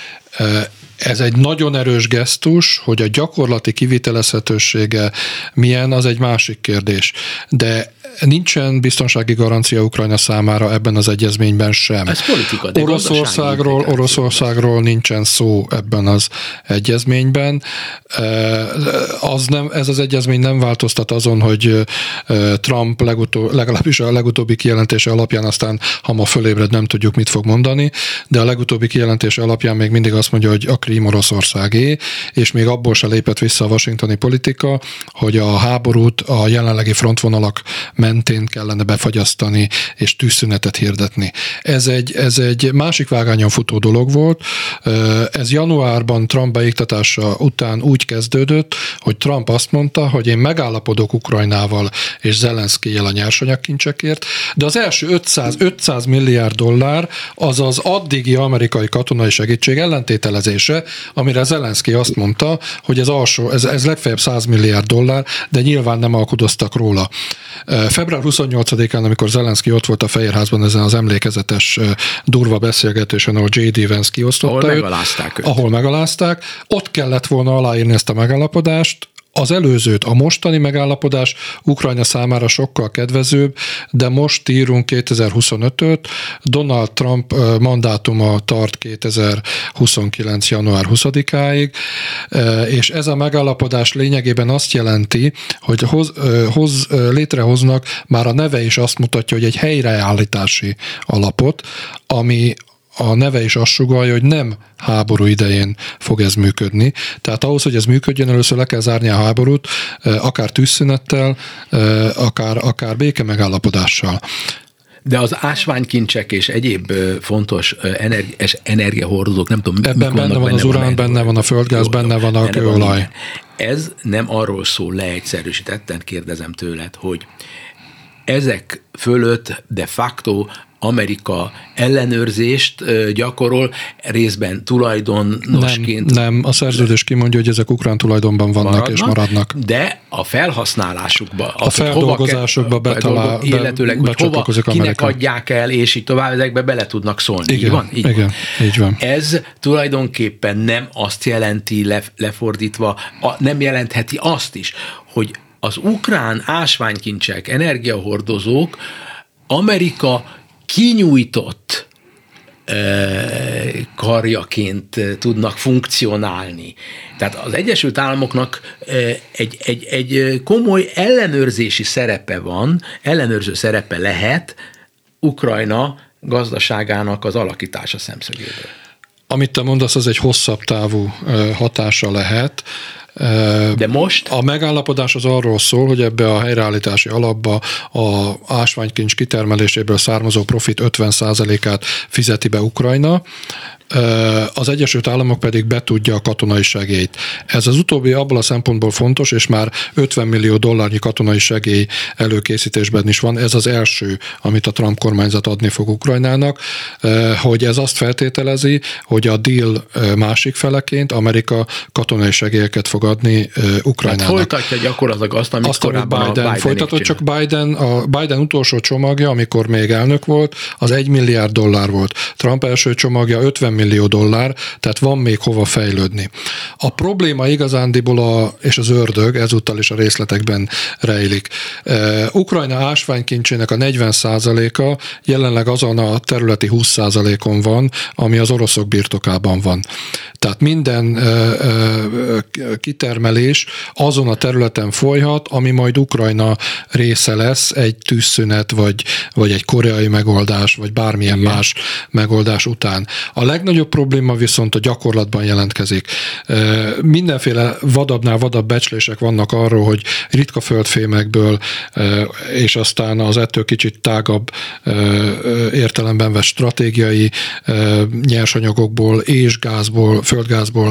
ez egy nagyon erős gesztus, hogy a gyakorlati kivitelezhetősége milyen, az egy másik kérdés. De nincsen biztonsági garancia Ukrajna számára ebben az egyezményben sem. Ez politika, de Oroszországról, Oroszországról nincsen szó ebben az egyezményben. Az nem, ez az egyezmény nem változtat azon, hogy Trump legutó, legalábbis a legutóbbi kijelentése alapján, aztán ha ma fölébred, nem tudjuk, mit fog mondani, de a legutóbbi kijelentése alapján még mindig azt mondja, hogy a Krím Oroszországé, és még abból se lépett vissza a washingtoni politika, hogy a háborút a jelenlegi frontvonalak mentén kellene befagyasztani és tűzszünetet hirdetni. Ez egy, ez egy másik vágányon futó dolog volt. Ez januárban Trump beiktatása után úgy kezdődött, hogy Trump azt mondta, hogy én megállapodok Ukrajnával és Zelenszkijjel a nyersanyagkincsekért, de az első ötszáz milliárd dollár az az addigi amerikai katonai segítség ellentételezése, amire Zelenszkij azt mondta, hogy ez alsó, ez, ez legfeljebb száz milliárd dollár, de nyilván nem alkudoztak róla. február huszonnyolcadikán, amikor Zelenszkij ott volt a Fehérházban ezen az emlékezetes durva beszélgetésen, ahol jé dé Vance kiosztotta ahol őt, megalázták őt. Ahol megalázták. Ott kellett volna aláírni ezt a megállapodást. Az előzőt, a mostani megállapodás Ukrajna számára sokkal kedvezőbb, de most írunk kétezer-huszonötöt, Donald Trump mandátuma tart kétezer-huszonkilenc. január huszadikáig, és ez a megállapodás lényegében azt jelenti, hogy hoz, hoz, létrehoznak, már a neve is azt mutatja, hogy egy helyreállítási alapot, ami a neve is azt sugallja, hogy nem háború idején fog ez működni. Tehát ahhoz, hogy ez működjön, először le kell zárni a háborút, akár tűzszünettel, akár, akár béke megállapodással. De az ásványkincsek és egyéb fontos energi- energiahordozók, nem tudom, ebben benne van benne az urán, benne van a földgáz, jó, benne van a kőolaj. Ez nem arról szól, leegyszerűsítetten kérdezem tőled, hogy ezek fölött de facto Amerika ellenőrzést gyakorol, részben tulajdonosként. Nem, nem, a szerződés kimondja, hogy ezek ukrán tulajdonban vannak maradnak, és maradnak. De a felhasználásukba, a feldolgozásokba betalál, illetőleg, hogy hova, kinek Amerika. Adják el, és így tovább, ezekbe bele tudnak szólni. Igen, így van? Így igen, van. így van. Ez tulajdonképpen nem azt jelenti, le, lefordítva, a, nem jelentheti azt is, hogy az ukrán ásványkincsek, energiahordozók Amerika kinyújtott karjaként tudnak funkcionálni. Tehát az Egyesült Államoknak egy, egy, egy komoly ellenőrzési szerepe van, ellenőrző szerepe lehet Ukrajna gazdaságának az alakítása szemszögéből. Amit te mondasz, az egy hosszabb távú hatása lehet. De most? A megállapodás az arról szól, hogy ebbe a helyreállítási alapba a ásványkincs kitermeléséből származó profit ötven százalékát fizeti be Ukrajna, az Egyesült Államok pedig betudja a katonai segélyt. Ez az utóbbi abból a szempontból fontos, és már ötven millió dollárnyi katonai segély előkészítésben is van. Ez az első, amit a Trump kormányzat adni fog Ukrajnának, hogy ez azt feltételezi, hogy a deal másik feleként Amerika katonai segélyeket fog adni Ukrajnának. Hát folytatja gyakorlatilag azt, amit azt, korábban Biden, Biden folytatott, csak Biden, a Biden utolsó csomagja, amikor még elnök volt, az egy milliárd dollár volt. Trump első csomagja ötven millió dollár, tehát van még hova fejlődni. A probléma igazándiból, a, és az ördög ezúttal is a részletekben rejlik. Uh, Ukrajna ásványkincsének a negyven százaléka jelenleg azon a területi húsz százalékon van, ami az oroszok birtokában van. Tehát minden uh, uh, kitermelés azon a területen folyhat, ami majd Ukrajna része lesz egy tűzszünet, vagy, vagy egy koreai megoldás, vagy bármilyen Igen. más megoldás után. A legnagyobb probléma viszont a gyakorlatban jelentkezik. Mindenféle vadabbnál vadabb becslések vannak arról, hogy ritka földfémekből, és aztán az ettől kicsit tágabb értelemben vett stratégiai nyersanyagokból, és gázból, földgázból,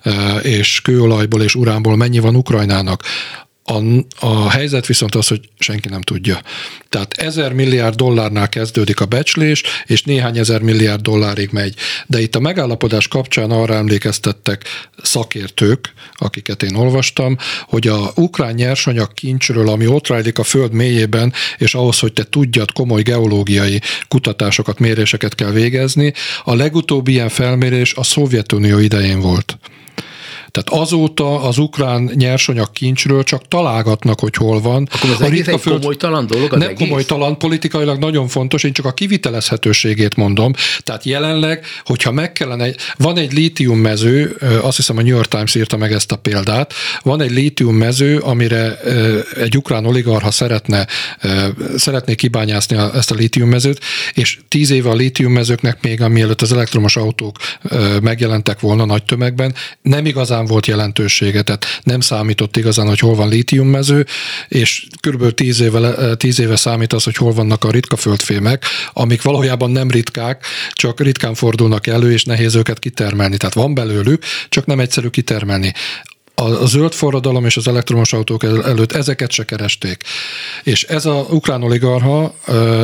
és kőolajból és uránból mennyi van Ukrajnának. A, a helyzet viszont az, hogy senki nem tudja. Tehát ezer milliárd dollárnál kezdődik a becslés, és néhány ezer milliárd dollárig megy. De itt a megállapodás kapcsán arra emlékeztettek szakértők, akiket én olvastam, hogy a ukrán nyersanyag kincsről, ami ott rejlik a föld mélyében, és ahhoz, hogy te tudjad, komoly geológiai kutatásokat, méréseket kell végezni, a legutóbbi ilyen felmérés a Szovjetunió idején volt. Tehát azóta az ukrán nyersanyag kincsről csak találgatnak, hogy hol van. Akkor az a egész egy föld... komolytalan dolog az Nem egész? komolytalan, politikailag nagyon fontos, én csak a kivitelezhetőségét mondom. Tehát jelenleg, hogyha meg kellene, van egy lítiummező, azt hiszem a New York Times írta meg ezt a példát, van egy lítiummező, amire egy ukrán oligarcha szeretne, szeretné kibányászni ezt a lítiummezőt, és tíz éve a lítiummezőknek még, amielőtt az elektromos autók megjelentek volna nagy tömegben, nem igazán volt jelentősége, tehát nem számított igazán, hogy hol van lítiummező, és körülbelül tíz éve, tíz éve számít az, hogy hol vannak a ritka földfémek, amik valójában nem ritkák, csak ritkán fordulnak elő, és nehéz őket kitermelni. Tehát van belőlük, csak nem egyszerű kitermelni. A zöld forradalom és az elektromos autók előtt ezeket se keresték. És ez a ukrán oligarcha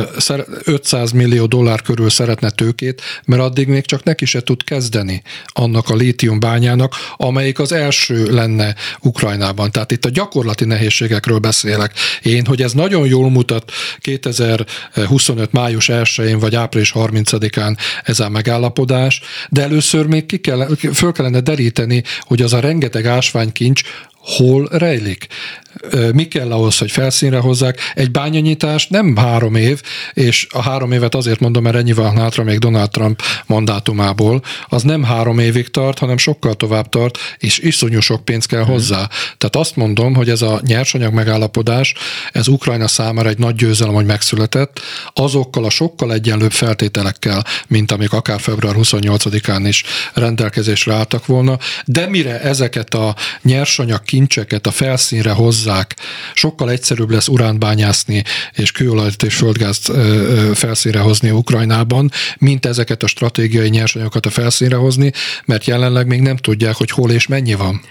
ötszáz millió dollár körül szeretne tőkét, mert addig még csak neki se tud kezdeni annak a lítiumbányának, amelyik az első lenne Ukrajnában. Tehát itt a gyakorlati nehézségekről beszélek én, hogy ez nagyon jól mutat kétezer-huszonöt május elsején vagy április harmincadikán ez a megállapodás, de először még ki kell, föl kellene deríteni, hogy az a rengeteg ásvány kincs hol rejlik. Mi kell ahhoz, hogy felszínre hozzák? Egy bányanyítás nem három év, és a három évet azért mondom, mert ennyi van hátra még Donald Trump mandátumából, az nem három évig tart, hanem sokkal tovább tart, és iszonyú sok pénz kell hozzá. Tehát azt mondom, hogy ez a nyersanyag megállapodás, ez Ukrajna számára egy nagy győzelem, hogy megszületett, azokkal a sokkal egyenlőbb feltételekkel, mint amik akár február huszonnyolcadikán is rendelkezésre álltak volna, de mire ezeket a nyersanyag kincseket a felszínre hozzák, sokkal egyszerűbb lesz uránt bányászni és kőolajt és földgázt felszínre hozni Ukrajnában, mint ezeket a stratégiai nyersanyagokat a felszínre hozni, mert jelenleg még nem tudják, hogy hol és mennyi van.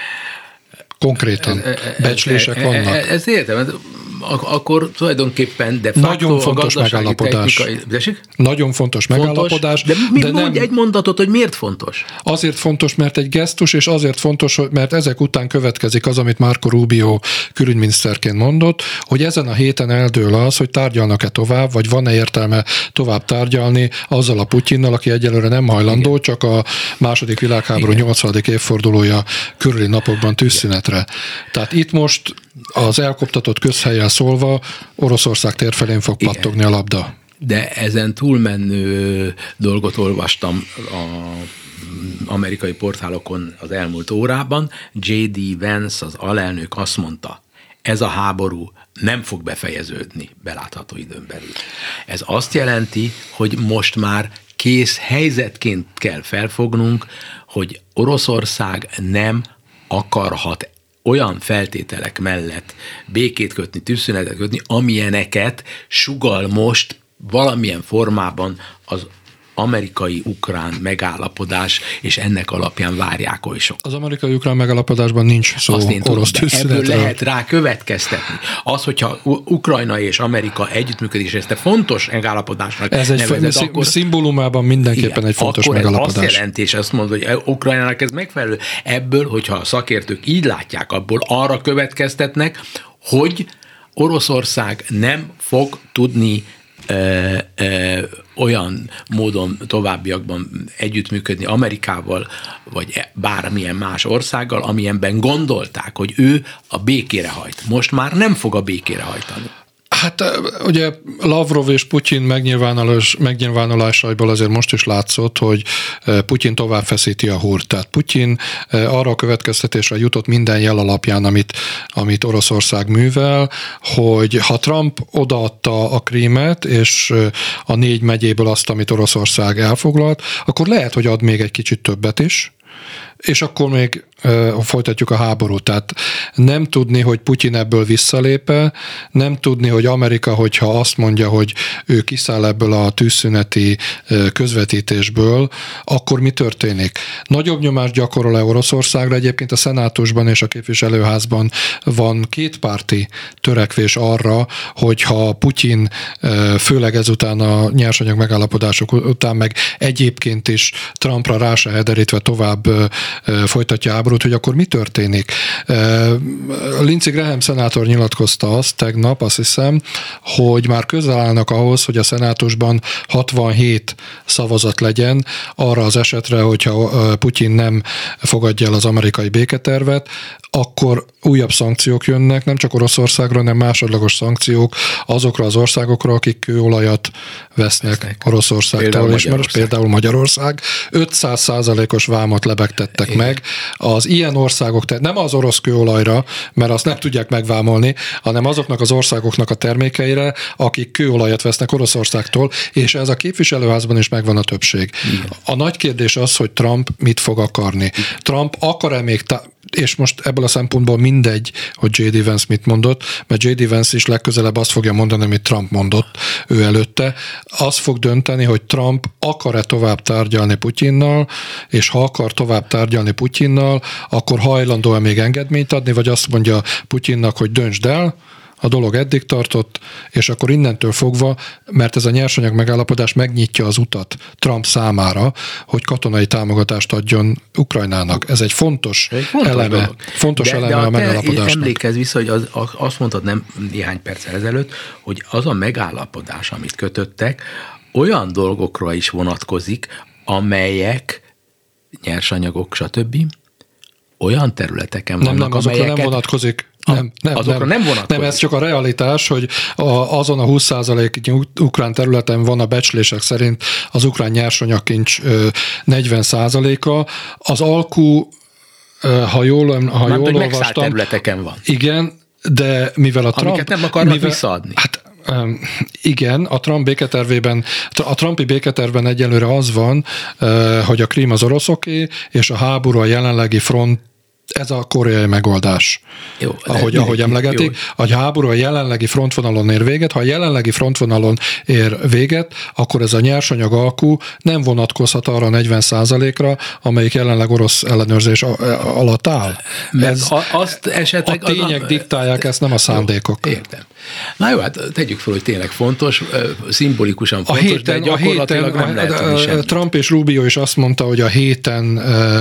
Konkrétan. Becslések vannak. Ez értem. Akkor tulajdonképpen de facto nagyon fontos megállapodás. Technikai... Nagyon fontos, fontos megállapodás. De, mi, de mondj nem... egy mondatot, hogy miért fontos? Azért fontos, mert egy gesztus, és azért fontos, mert ezek után következik az, amit Marco Rubio külügyminiszterként mondott, hogy ezen a héten eldől az, hogy tárgyalnak-e tovább, vagy van-e értelme tovább tárgyalni azzal a Putyinnal, aki egyelőre nem hajlandó, Igen. csak a második világháború Igen. nyolcvanadik évfordulója körüli napokban tűzszünetre. Tehát itt most az elkoptatott közhelyen szólva Oroszország térfelén fog Igen. pattogni a labda. De ezen túlmenő dolgot olvastam a amerikai portálokon az elmúlt órában. jé dé Vance, az alelnök azt mondta, ez a háború nem fog befejeződni belátható időn belül. Ez azt jelenti, hogy most már kész helyzetként kell felfognunk, hogy Oroszország nem akarhat olyan feltételek mellett békét kötni, tűzszünetet kötni, amilyeneket sugall most valamilyen formában az amerikai-ukrán megállapodás, és ennek alapján várják oly sok. Az amerikai-ukrán megállapodásban nincs szó orosz tűzszünetről. Ebből lehet rá következtetni. Az, hogyha Ukrajna és Amerika együttműködés, ezt a fontos megállapodásnak ez egy nevezed, f- akkor... szimbólumában mindenképpen igen, egy fontos akkor megállapodás. Akkor azt jelenti, és azt mondod, hogy Ukrajnának ez megfelelő. Ebből, hogyha a szakértők így látják, abból arra következtetnek, hogy Oroszország nem fog tudni Ö, ö, olyan módon továbbiakban együttműködni Amerikával, vagy bármilyen más országgal, amilyenben gondolták, hogy ő a békére hajt. Most már nem fog a békére hajtani. Hát ugye Lavrov és Putyin megnyilvánulás, megnyilvánulásaiból azért most is látszott, hogy Putyin tovább feszíti a húrt. Tehát Putyin arra a következtetésre jutott minden jel alapján, amit, amit Oroszország művel, hogy ha Trump odaadta a Krímet, és a négy megyéből azt, amit Oroszország elfoglalt, akkor lehet, hogy ad még egy kicsit többet is, és akkor még uh, folytatjuk a háborút. Tehát nem tudni, hogy Putyin ebből visszalépe, nem tudni, hogy Amerika, hogyha azt mondja, hogy ő kiszáll ebből a tűzszüneti uh, közvetítésből, akkor mi történik? Nagyobb nyomást gyakorol-e Oroszországra? Egyébként a szenátusban és a képviselőházban van kétpárti törekvés arra, hogyha Putyin uh, főleg ezután a nyersanyag megállapodások után meg egyébként is Trumpra rá se hederítve tovább uh, folytatja háborút, hogy akkor mi történik. Lindsey Graham szenátor nyilatkozta azt tegnap, azt hiszem, hogy már közel állnak ahhoz, hogy a szenátusban hatvanhét szavazat legyen arra az esetre, hogyha Putyin nem fogadja el az amerikai béketervet, akkor újabb szankciók jönnek, nem csak Oroszországra, hanem másodlagos szankciók azokra az országokra, akik kőolajat vesznek, vesznek. Oroszországtól, például és Magyarország. például Magyarország. ötszáz százalékos vámot lebegtettek igen. meg. Az ilyen országok, tehát nem az orosz kőolajra, mert azt nem tudják megvámolni, hanem azoknak az országoknak a termékeire, akik kőolajat vesznek Oroszországtól, és ez a képviselőházban is megvan a többség. Igen. A nagy kérdés az, hogy Trump mit fog akarni. Igen. Trump akar-e még ta- és most ebből a szempontból mindegy, hogy jé dé Vance mit mondott, mert jé dé Vance is legközelebb azt fogja mondani, amit Trump mondott ő előtte. Az fog dönteni, hogy Trump akar-e tovább tárgyalni Putyinnal, és ha akar tovább tárgyalni Putyinnal, akkor hajlandó-e még engedményt adni, vagy azt mondja Putyinnak, hogy döntsd el, a dolog eddig tartott, és akkor innentől fogva, mert ez a nyersanyag megállapodás megnyitja az utat Trump számára, hogy katonai támogatást adjon Ukrajnának. Ez egy fontos, egy fontos eleme, dolog. fontos de, eleme de a, a megállapodásnak. Emlékezz vissza, hogy az, azt mondtad nem néhány perccel ezelőtt, hogy az a megállapodás, amit kötöttek, olyan dolgokra is vonatkozik, amelyek nyersanyagok, stb. Olyan területeken vannak, nem, nem, azokra amelyeket... nem vonatkozik. Nem, nem, azokra nem, nem vonatkozik. Nem, ez csak a realitás, hogy a, azon a húsz százalék ukrán területen van a becslések szerint az ukrán nyersanyagkincs negyven százaléka. Az alkú, ha jól, ha jól olvastam... megszállt területeken van. Igen, de mivel a Trump... Amiket nem akarnak mivel, visszaadni. Hát, Um, igen, a Trump béketervében, a Trumpi béketervben egyelőre az van, uh, hogy a Krím az oroszoké, és a háború a jelenlegi front, ez a koreai megoldás. Jó, ahogy, ahogy emlegetik, jó. A háború a jelenlegi frontvonalon ér véget, ha a jelenlegi frontvonalon ér véget, akkor ez a nyersanyag alkú nem vonatkozhat arra a negyven százalékra, amelyik jelenleg orosz ellenőrzés alatt áll. Ez, a, azt esetleg a tények az, diktálják, ezt nem a szándékok. Jó, értem. Na jó, hát tegyük fel, hogy tényleg fontos, szimbolikusan fontos, héten, de gyakorlatilag héten, nem lehet tudni semmit. Trump és Rubio is azt mondta, hogy a héten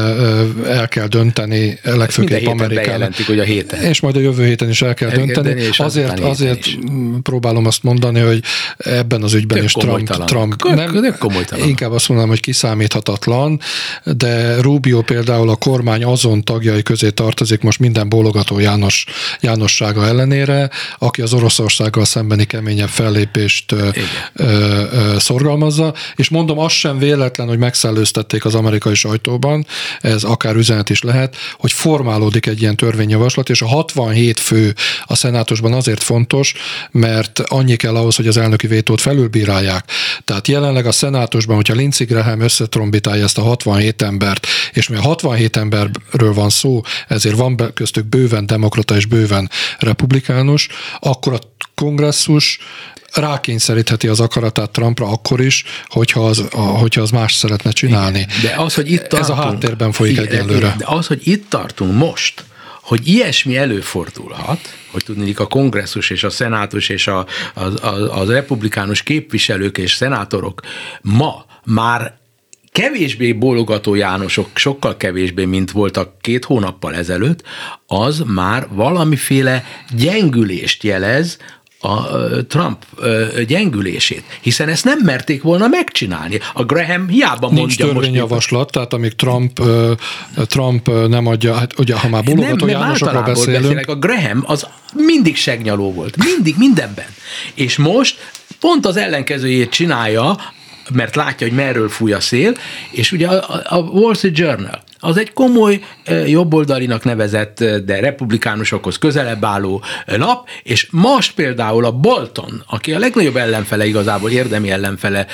el kell dönteni legfőképp Amerikában. Bejelentik, hogy a héten. És majd a jövő héten is el kell el dönteni. És azért azért is. próbálom azt mondani, hogy ebben az ügyben tök is Trump, Trump Kök, nem, inkább azt mondanám, hogy kiszámíthatatlan, de Rubio például a kormány azon tagjai közé tartozik most minden bólogató János, Jánossága ellenére, aki az Oroszországgal szembeni keményebb fellépést ö, ö, ö, szorgalmazza, és mondom, az sem véletlen, hogy megszellőztették az amerikai sajtóban, ez akár üzenet is lehet, hogy formálódik egy ilyen törvényjavaslat, és a hatvanhét fő a szenátusban azért fontos, mert annyi kell ahhoz, hogy az elnöki vétót felülbírálják. Tehát jelenleg a szenátusban, hogyha Lindsey Graham összetrombitálja ezt a hatvanhét embert, és mi a hatvanhét emberről van szó, ezért van köztük bőven demokrata és bőven republikánus, akkor a kongresszus rákényszerítheti az akaratát Trumpra akkor is, hogyha az, a, hogyha az más szeretne csinálni. De az, hogy itt tartunk, ez a háttérben folyik igen, egyelőre. De az, hogy itt tartunk most, hogy ilyesmi előfordulhat, hogy tudnék a kongresszus és a szenátus és a, a, a, a republikánus képviselők és szenátorok ma már kevésbé bólogató Jánosok, sokkal kevésbé, mint voltak két hónappal ezelőtt, az már valamiféle gyengülést jelez, a Trump gyengülését, hiszen ezt nem merték volna megcsinálni. A Graham hiába mondja most... Nincs törvényjavaslat, tehát amíg Trump, Trump nem adja, hát ugye, ha már bólogató Jánosokról beszélünk... Beszélek, a Graham az mindig segnyaló volt, mindig, mindenben. És most pont az ellenkezőjét csinálja, mert látja, hogy merről fúj a szél, és ugye a, a Wall Street Journal az egy komoly jobboldalinak nevezett, de republikánusokhoz közelebb álló lap, és most például a Bolton, aki a legnagyobb ellenfele, igazából érdemi ellenfele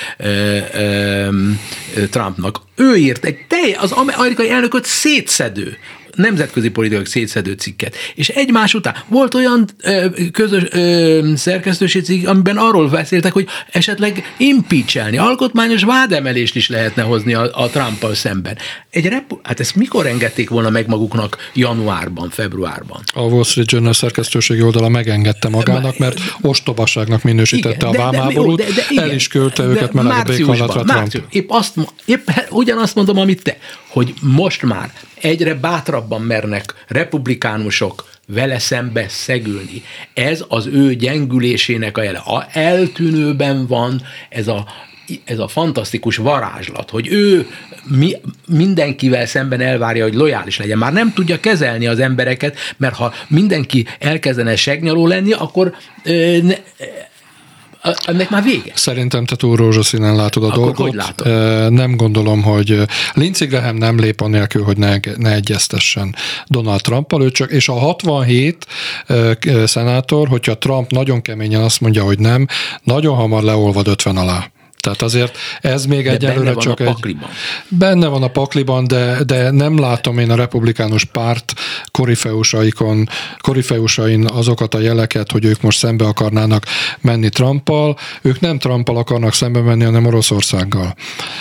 Trumpnak, ő írt egy telj, az amerikai elnököt szétszedő, nemzetközi politikai szétszedő cikket. És egymás után volt olyan ö, közös ö, szerkesztőség cikk, amiben arról beszéltek, hogy esetleg impeachelni, alkotmányos vádemelést is lehetne hozni a, a Trumpal szemben. Egy repu- hát ezt mikor engedték volna meg maguknak januárban, februárban? A Wall Street Journal szerkesztőségi oldala megengedte magának, mert ostobaságnak minősítette igen, a vámháborút, el is küldte őket meleg békallatra Trump. Épp, azt, épp ugyanazt mondom, amit te, hogy most már egyre bátrabban mernek republikánusok vele szembe szegülni. Ez az ő gyengülésének a jele. A eltűnőben van ez a, ez a fantasztikus varázslat, hogy ő mi, mindenkivel szemben elvárja, hogy lojális legyen. Már nem tudja kezelni az embereket, mert ha mindenki elkezdene segnyaló lenni, akkor ö, ne, ennek már vége. Szerintem te túl rózsaszínen látod a Akkor dolgot. Hogy látod? Nem gondolom, hogy Lindsey Graham nem lép anélkül, hogy ne, ne egyeztessen Donald Trumpal, ő csak, és a hatvanhét szenátor, hogyha Trump nagyon keményen azt mondja, hogy nem, nagyon hamar leolvad ötven alá. Tehát azért ez még de egyelőre csak egy... Benne van a pakliban, de, de nem látom én a republikánus párt korifeusaikon, korifeusain azokat a jeleket, hogy ők most szembe akarnának menni Trumpal. Ők nem Trumpal akarnak szembe menni, hanem Oroszországgal.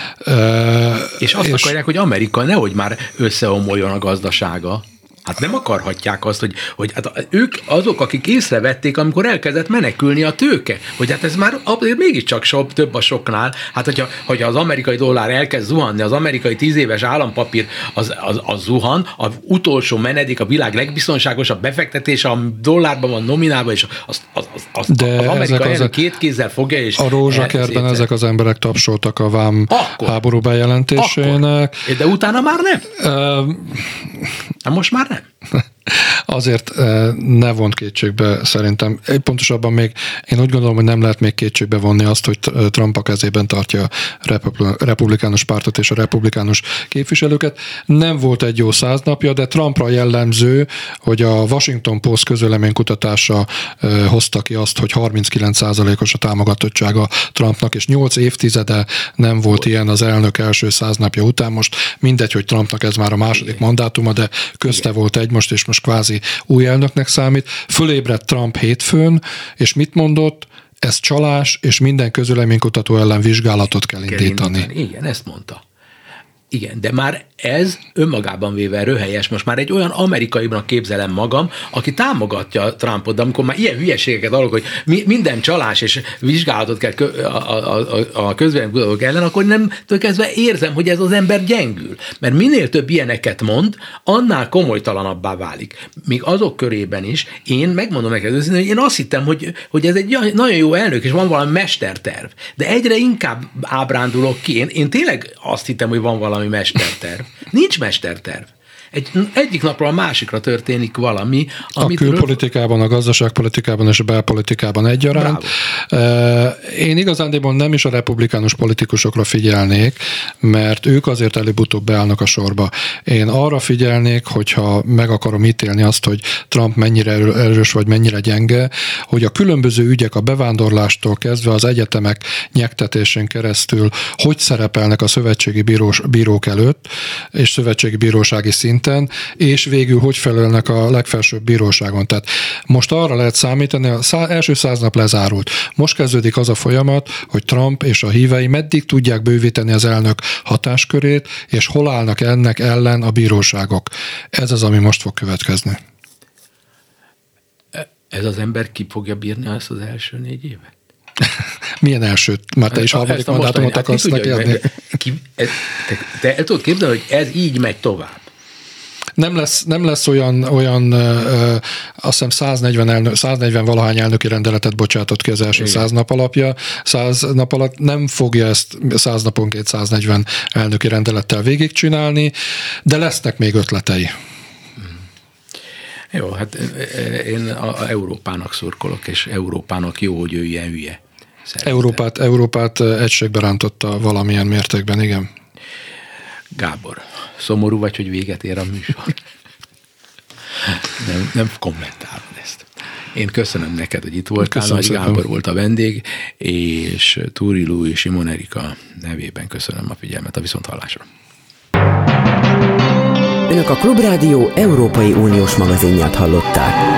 És azt és... akarják, hogy Amerika nehogy már összeomoljon a gazdasága. Hát nem akarhatják azt, hogy, hogy hát ők azok, akik észrevették, amikor elkezdett menekülni a tőke, hogy hát ez már azért mégiscsak sok, több a soknál. Hát hogyha, hogyha az amerikai dollár elkezd zuhanni, az amerikai tíz éves állampapír az, az, az zuhan, az utolsó menedék, a világ legbiztonságosabb befektetése, a dollárban van nominálva, és az, az, az, az, az amerikai elnök két kézzel fogja, és a rózsakertben ezek az emberek tapsoltak a vám akkor, háború bejelentésének. Akkor. De utána már nem? Uh, hát most már nem. Azért ne vont kétségbe szerintem. Pontosabban még én úgy gondolom, hogy nem lehet még kétségbe vonni azt, hogy Trump a kezében tartja a republikánus pártot és a republikánus képviselőket. Nem volt egy jó száz napja, de Trumpra jellemző, hogy a Washington Post közvéleménykutatása hozta ki azt, hogy harminckilenc százalékos a támogatottsága Trumpnak, és nyolc évtizede nem volt ilyen az elnök első száz napja után. Most mindegy, hogy Trumpnak ez már a második mandátuma, de közte volt egy most, és most kvázi új elnöknek számít. Fölébredt Trump hétfőn, és mit mondott? Ez csalás, és minden közvéleménykutató ellen vizsgálatot kell, kell indítani. indítani. Igen, ezt mondta. Igen, de már ez önmagában véve röhelyes. Most már egy olyan amerikaiban képzelem magam, aki támogatja Trumpot, de amikor már ilyen hülyeségeket alakul, hogy mi, minden csalás és vizsgálatot kell kö, a, a, a, a közvéleménykutatók ellen, akkor nem kezdve érzem, hogy ez az ember gyengül. Mert minél több ilyeneket mond, annál komolytalanabbá válik. Még azok körében is, én megmondom neked őszintén, hogy én azt hittem, hogy, hogy ez egy nagyon jó elnök, és van valami mesterterv. De egyre inkább ábrándulok ki. Én, én tényleg azt hittem, hogy van valami mesterterv. Nincs mesterterv. Egy, egyik napról a másikra történik valami, amit... A külpolitikában, a gazdaságpolitikában és a belpolitikában egyaránt. Bravo. Én igazándiból nem is a republikánus politikusokra figyelnék, mert ők azért előbb-utóbb beállnak a sorba. Én arra figyelnék, hogyha meg akarom ítélni azt, hogy Trump mennyire erős vagy mennyire gyenge, hogy a különböző ügyek a bevándorlástól kezdve az egyetemek nyektetésén keresztül hogy szerepelnek a szövetségi bírós, bírók előtt, és szövetségi bírósági szinten, és végül hogy felelnek a legfelsőbb bíróságon. Tehát most arra lehet számítani, az első száz nap lezárult. Most kezdődik az a folyamat, hogy Trump és a hívei meddig tudják bővíteni az elnök hatáskörét, és hol állnak ennek ellen a bíróságok. Ez az, ami most fog következni. Ez az ember ki fogja bírni ezt az első négy évet? Milyen elsőt? Már te is harmadik mandátumot akarsz neki adni? Ki, ez, te, te el tudod képzelni, hogy ez így megy tovább? Nem lesz, nem lesz olyan, olyan ö, azt hiszem száznegyven, elnök, száznegyven valahány elnöki rendeletet bocsátott ki az első Igen. száz nap alapja. száz nap alatt nem fogja ezt száz naponként száznegyven elnöki rendelettel végigcsinálni, de lesznek még ötletei. Jó, hát én a, a Európának szurkolok, és Európának jó, hogy ő ilyen hülye. Európát, Európát egységbe rántotta valamilyen mértékben, igen. Gábor, szomorú vagy, hogy véget ér a műsor? nem, nem kommentálod ezt. Én köszönöm neked, hogy itt voltál. Köszönöm Nagy szépen. Gábor volt a vendég, és Túri Lú és Simon Erika nevében köszönöm a figyelmet, a viszonthallásra. Önök a Klubrádió Európai Uniós magazinját hallották.